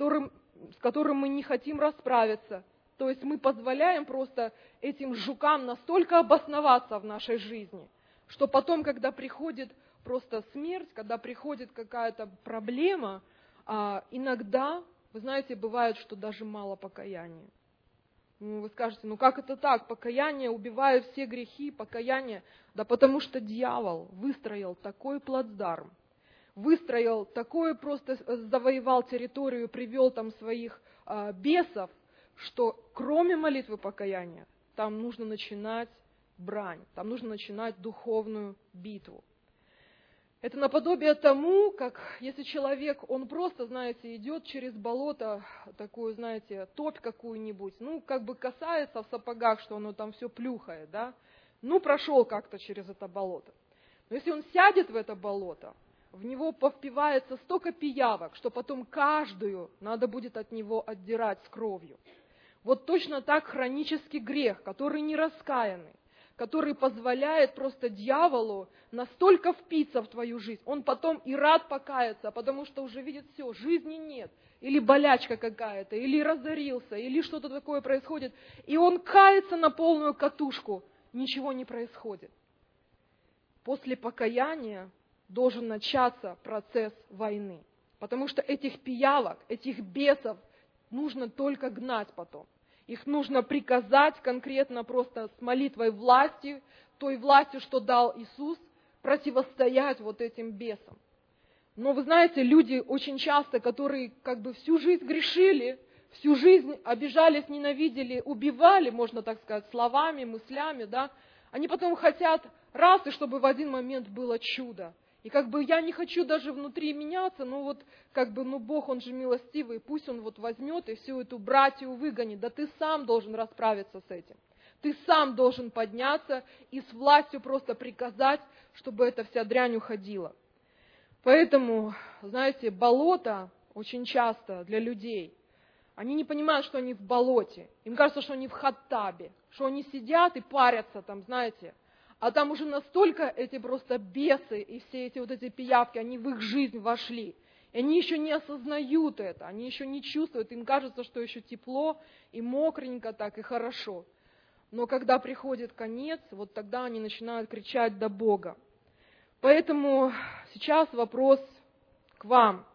с которым мы не хотим расправиться. То есть мы позволяем просто этим жукам настолько обосноваться в нашей жизни, что потом, когда приходит просто смерть, когда приходит какая-то проблема, иногда, вы знаете, бывает, что даже мало покаяния. Вы скажете, как это так? Покаяние убивает все грехи, покаяние. Да потому что дьявол выстроил такой плацдарм, выстроил такое, просто завоевал территорию, привел там своих бесов, что кроме молитвы покаяния, там нужно начинать брань, там нужно начинать духовную битву. Это наподобие тому, как если человек, он просто, знаете, идет через болото, такую, знаете, топь какую-нибудь, касается в сапогах, что оно там все плюхает, да, прошел как-то через это болото. Но если он сядет в это болото, в него повпивается столько пиявок, что потом каждую надо будет от него отдирать с кровью. Вот точно так хронический грех, который не раскаянный, который позволяет просто дьяволу настолько впиться в твою жизнь. Он потом и рад покаяться, потому что уже видит все, жизни нет, или болячка какая-то, или разорился, или что-то такое происходит. И он кается на полную катушку, ничего не происходит. После покаяния должен начаться процесс войны, потому что этих пиявок, этих бесов нужно только гнать потом. Их нужно приказать конкретно просто с молитвой власти, той властью, что дал Иисус, противостоять этим бесам. Но вы знаете, люди очень часто, которые всю жизнь грешили, всю жизнь обижались, ненавидели, убивали, можно так сказать, словами, мыслями, да, они потом хотят раз, и чтобы в один момент было чудо. И я не хочу даже внутри меняться, Бог, Он же милостивый, пусть Он возьмет и всю эту братью выгонит. Да ты сам должен расправиться с этим. Ты сам должен подняться и с властью просто приказать, чтобы эта вся дрянь уходила. Поэтому, знаете, болото очень часто для людей, они не понимают, что они в болоте. Им кажется, что они в хаттабе, что они сидят и парятся там, знаете. а там уже настолько эти просто бесы и все эти вот эти пиявки, они в их жизнь вошли. И они еще не осознают это, они еще не чувствуют, им кажется, что еще тепло и мокренько так, и хорошо. Но когда приходит конец, вот тогда они начинают кричать до Бога. Поэтому сейчас вопрос к вам.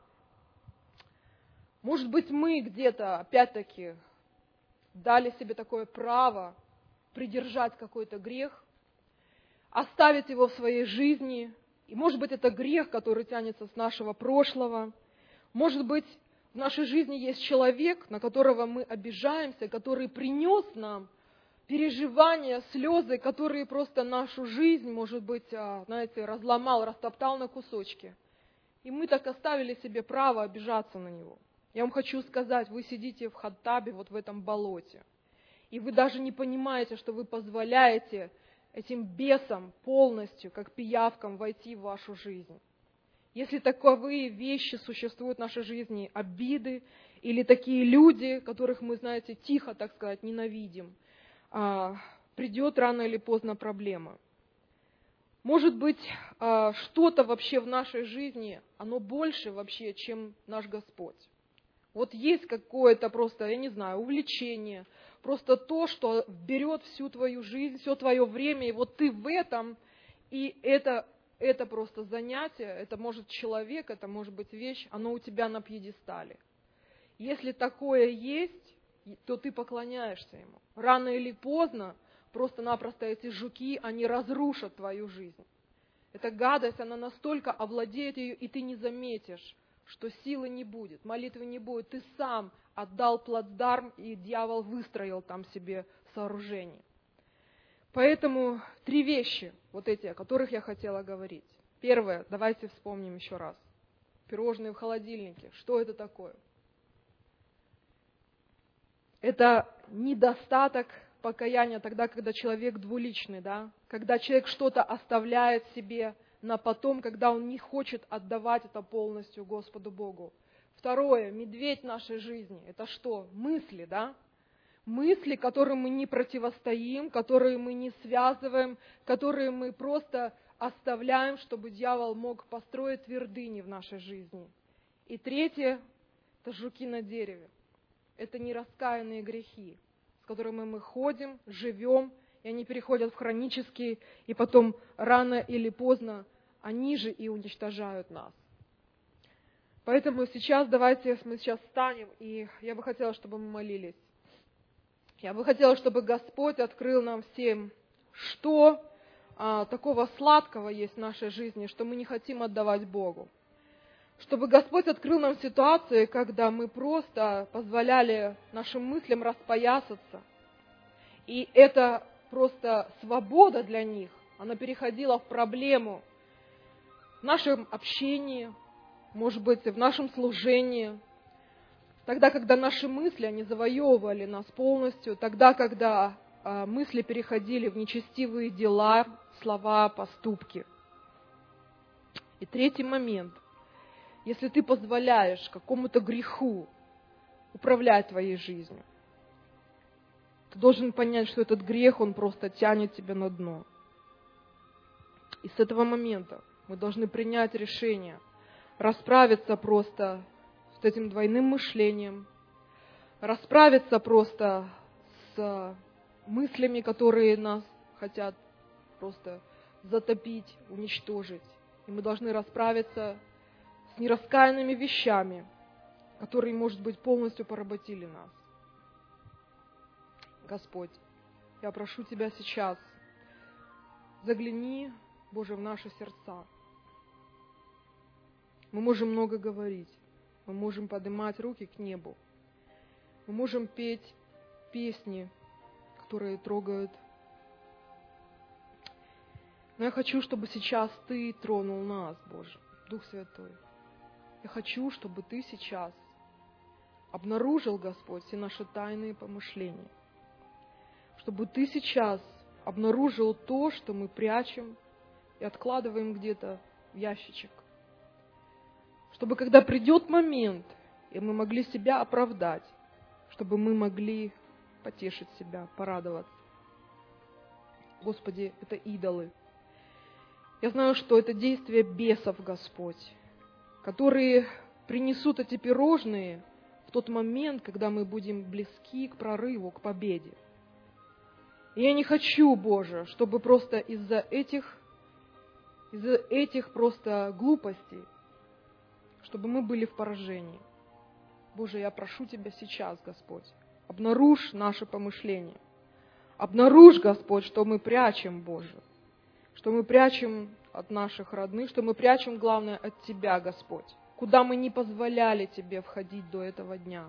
Может быть, мы где-то, опять-таки, дали себе такое право придержать какой-то грех, оставить его в своей жизни. И может быть, это грех, который тянется с нашего прошлого. Может быть, в нашей жизни есть человек, на которого мы обижаемся, который принес нам переживания, слезы, которые просто нашу жизнь, может быть, знаете, разломал, растоптал на кусочки. И мы так оставили себе право обижаться на него. Я вам хочу сказать, вы сидите в Хаттабе, вот в этом болоте. И вы даже не понимаете, что вы позволяете этим бесам полностью, как пиявкам, войти в вашу жизнь. Если таковые вещи существуют в нашей жизни, обиды или такие люди, которых мы, знаете, тихо, так сказать, ненавидим, придет рано или поздно проблема. Может быть, что-то вообще в нашей жизни, оно больше вообще, чем наш Господь. Вот есть какое-то просто, я не знаю, увлечение, просто то, что берет всю твою жизнь, все твое время, и вот ты в этом, и это просто занятие, это может человек, это может быть вещь, оно у тебя на пьедестале. Если такое есть, то ты поклоняешься ему. Рано или поздно просто-напросто эти жуки, они разрушат твою жизнь. Эта гадость, она настолько овладеет ее, и ты не заметишь, что силы не будет, молитвы не будет. Ты сам отдал плацдарм, и дьявол выстроил там себе сооружение. Поэтому 3 вещи, вот эти, о которых я хотела говорить. Первое, давайте вспомним еще раз. Пирожные в холодильнике. Что это такое? Это недостаток покаяния тогда, когда человек двуличный, да? Когда человек что-то оставляет себе на потом, когда он не хочет отдавать это полностью Господу Богу. Второе, медведь нашей жизни. Это что? Мысли, да? Мысли, которым мы не противостоим, которые мы не связываем, которые мы просто оставляем, чтобы дьявол мог построить твердыни в нашей жизни. И третье, это жуки на дереве. Это нераскаянные грехи, с которыми мы ходим, живем, и они переходят в хронические, и потом рано или поздно они же и уничтожают нас. Поэтому давайте мы сейчас встанем, и я бы хотела, чтобы мы молились. Я бы хотела, чтобы Господь открыл нам всем, что такого сладкого есть в нашей жизни, что мы не хотим отдавать Богу. Чтобы Господь открыл нам ситуации, когда мы просто позволяли нашим мыслям распоясаться. И это просто свобода для них, она переходила в проблему в нашем общении, может быть, в нашем служении. Тогда, когда наши мысли, они завоевывали нас полностью, тогда, когда мысли переходили в нечестивые дела, слова, поступки. И третий момент. Если ты позволяешь какому-то греху управлять твоей жизнью, ты должен понять, что этот грех, он просто тянет тебя на дно. И с этого момента мы должны принять решение расправиться просто с этим двойным мышлением, расправиться просто с мыслями, которые нас хотят просто затопить, уничтожить. И мы должны расправиться с нераскаянными вещами, которые, может быть, полностью поработили нас. Господь, я прошу Тебя сейчас, загляни, Боже, в наши сердца. Мы можем много говорить, мы можем поднимать руки к небу, мы можем петь песни, которые трогают. Но я хочу, чтобы сейчас Ты тронул нас, Боже, Дух Святой. Я хочу, чтобы Ты сейчас обнаружил, Господь, все наши тайные помышления. Чтобы Ты сейчас обнаружил то, что мы прячем и откладываем где-то в ящичек. Чтобы когда придет момент, и мы могли себя оправдать, чтобы мы могли потешить себя, порадоваться. Господи, это идолы. Я знаю, что это действие бесов, Господь, которые принесут эти пирожные в тот момент, когда мы будем близки к прорыву, к победе. И я не хочу, Боже, чтобы просто из-за этих просто глупостей, чтобы мы были в поражении. Боже, я прошу Тебя сейчас, Господь, обнаружь наши помышления. Обнаружь, Господь, что мы прячем, Боже, что мы прячем от наших родных, что мы прячем, главное, от Тебя, Господь, куда мы не позволяли Тебе входить до этого дня.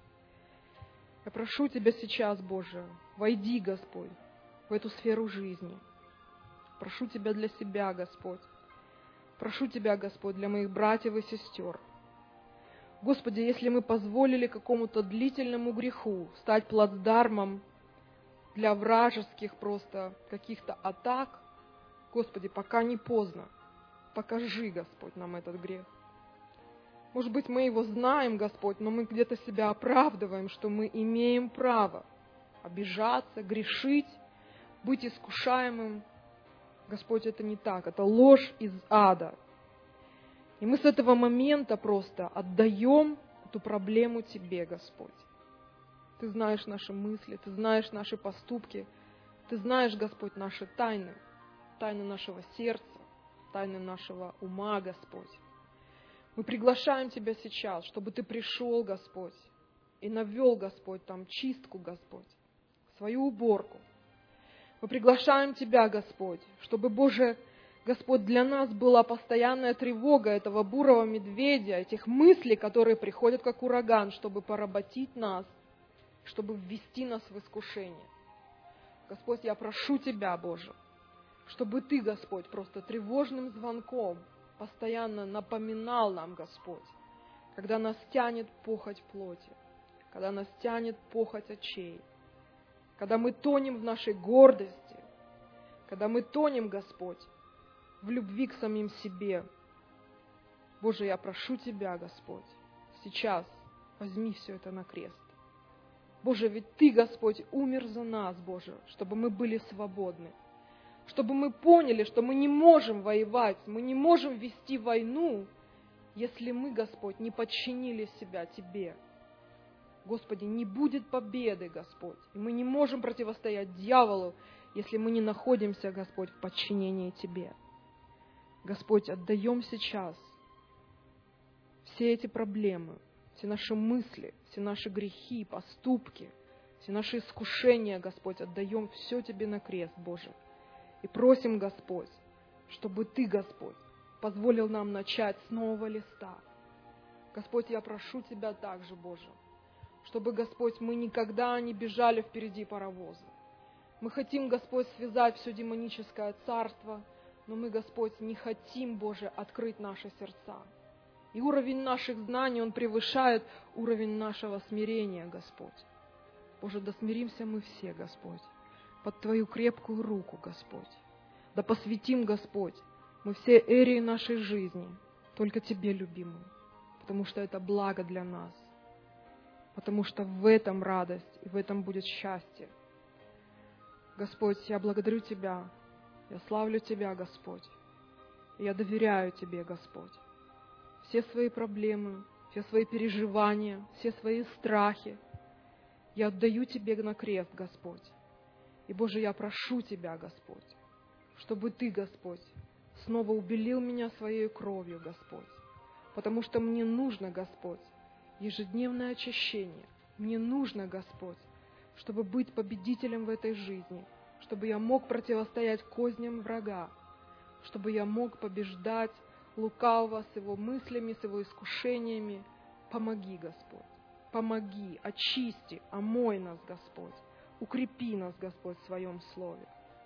Я прошу Тебя сейчас, Боже, войди, Господь, в эту сферу жизни. Прошу Тебя для себя, Господь. Прошу Тебя, Господь, для моих братьев и сестер. Господи, если мы позволили какому-то длительному греху стать плацдармом для вражеских просто каких-то атак, Господи, пока не поздно, покажи, Господь, нам этот грех. Может быть, мы его знаем, Господь, но мы где-то себя оправдываем, что мы имеем право обижаться, грешить, быть искушаемым. Господь, это не так, это ложь из ада. И мы с этого момента просто отдаем эту проблему Тебе, Господь. Ты знаешь наши мысли, Ты знаешь наши поступки, Ты знаешь, Господь, наши тайны, тайны нашего сердца, тайны нашего ума, Господь. Мы приглашаем Тебя сейчас, чтобы Ты пришел, Господь, и навел, Господь, там чистку, Господь, свою уборку. Мы приглашаем Тебя, Господь, чтобы, Боже, Господь, для нас была постоянная тревога этого бурого медведя, этих мыслей, которые приходят как ураган, чтобы поработить нас, чтобы ввести нас в искушение. Господь, я прошу Тебя, Боже, чтобы Ты, Господь, просто тревожным звонком постоянно напоминал нам, Господь, когда нас тянет похоть плоти, когда нас тянет похоть очей, когда мы тонем в нашей гордости, когда мы тонем, Господь, в любви к самим себе. Боже, я прошу Тебя, Господь, сейчас возьми все это на крест. Боже, ведь Ты, Господь, умер за нас, Боже, чтобы мы были свободны, чтобы мы поняли, что мы не можем воевать, мы не можем вести войну, если мы, Господь, не подчинили себя Тебе. Господи, не будет победы, Господь, и мы не можем противостоять дьяволу, если мы не находимся, Господь, в подчинении Тебе. Господь, отдаем сейчас все эти проблемы, все наши мысли, все наши грехи, поступки, все наши искушения, Господь, отдаем все Тебе на крест, Боже. И просим, Господь, чтобы Ты, Господь, позволил нам начать с нового листа. Господь, я прошу Тебя также, Боже, чтобы, Господь, мы никогда не бежали впереди паровоза. Мы хотим, Господь, связать все демоническое царство, но мы, Господь, не хотим, Боже, открыть наши сердца. И уровень наших знаний, он превышает уровень нашего смирения, Господь. Боже, да смиримся мы все, Господь, под Твою крепкую руку, Господь. Да посвятим, Господь, мы все эрии нашей жизни только Тебе, любимый, потому что это благо для нас, потому что в этом радость и в этом будет счастье. Господь, я благодарю Тебя, я славлю Тебя, Господь, и я доверяю Тебе, Господь. Все свои проблемы, все свои переживания, все свои страхи я отдаю Тебе на крест, Господь. И, Боже, я прошу Тебя, Господь, чтобы Ты, Господь, снова убелил меня Своей кровью, Господь, потому что мне нужно, Господь, ежедневное очищение. Мне нужно, Господь, чтобы быть победителем в этой жизни, чтобы я мог противостоять козням врага, чтобы я мог побеждать лукавого с его мыслями, с его искушениями. Помоги, Господь, помоги, очисти, омой нас, Господь, укрепи нас, Господь, в Своем Слове.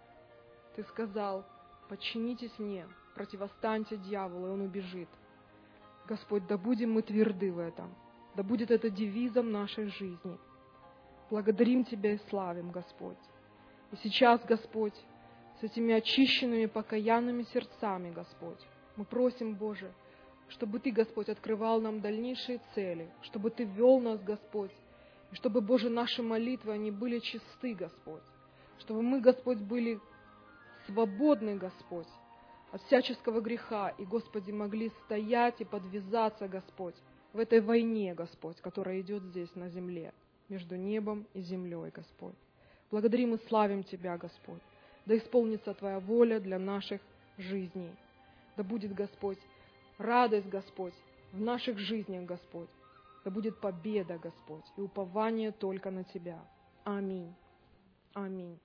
Ты сказал: подчинитесь мне, противостаньте дьяволу, и он убежит. Господь, да будем мы тверды в этом, да будет это девизом нашей жизни. Благодарим Тебя и славим, Господь. И сейчас, Господь, с этими очищенными, покаянными сердцами, Господь, мы просим, Боже, чтобы Ты, Господь, открывал нам дальнейшие цели, чтобы Ты вел нас, Господь, и чтобы, Боже, наши молитвы, они были чисты, Господь, чтобы мы, Господь, были свободны, Господь, от всяческого греха, и, Господи, могли стоять и подвязаться, Господь, в этой войне, Господь, которая идет здесь на земле, между небом и землей, Господь. Благодарим и славим Тебя, Господь. Да исполнится Твоя воля для наших жизней. Да будет, Господь, радость, Господь, в наших жизнях, Господь. Да будет победа, Господь, и упование только на Тебя. Аминь. Аминь.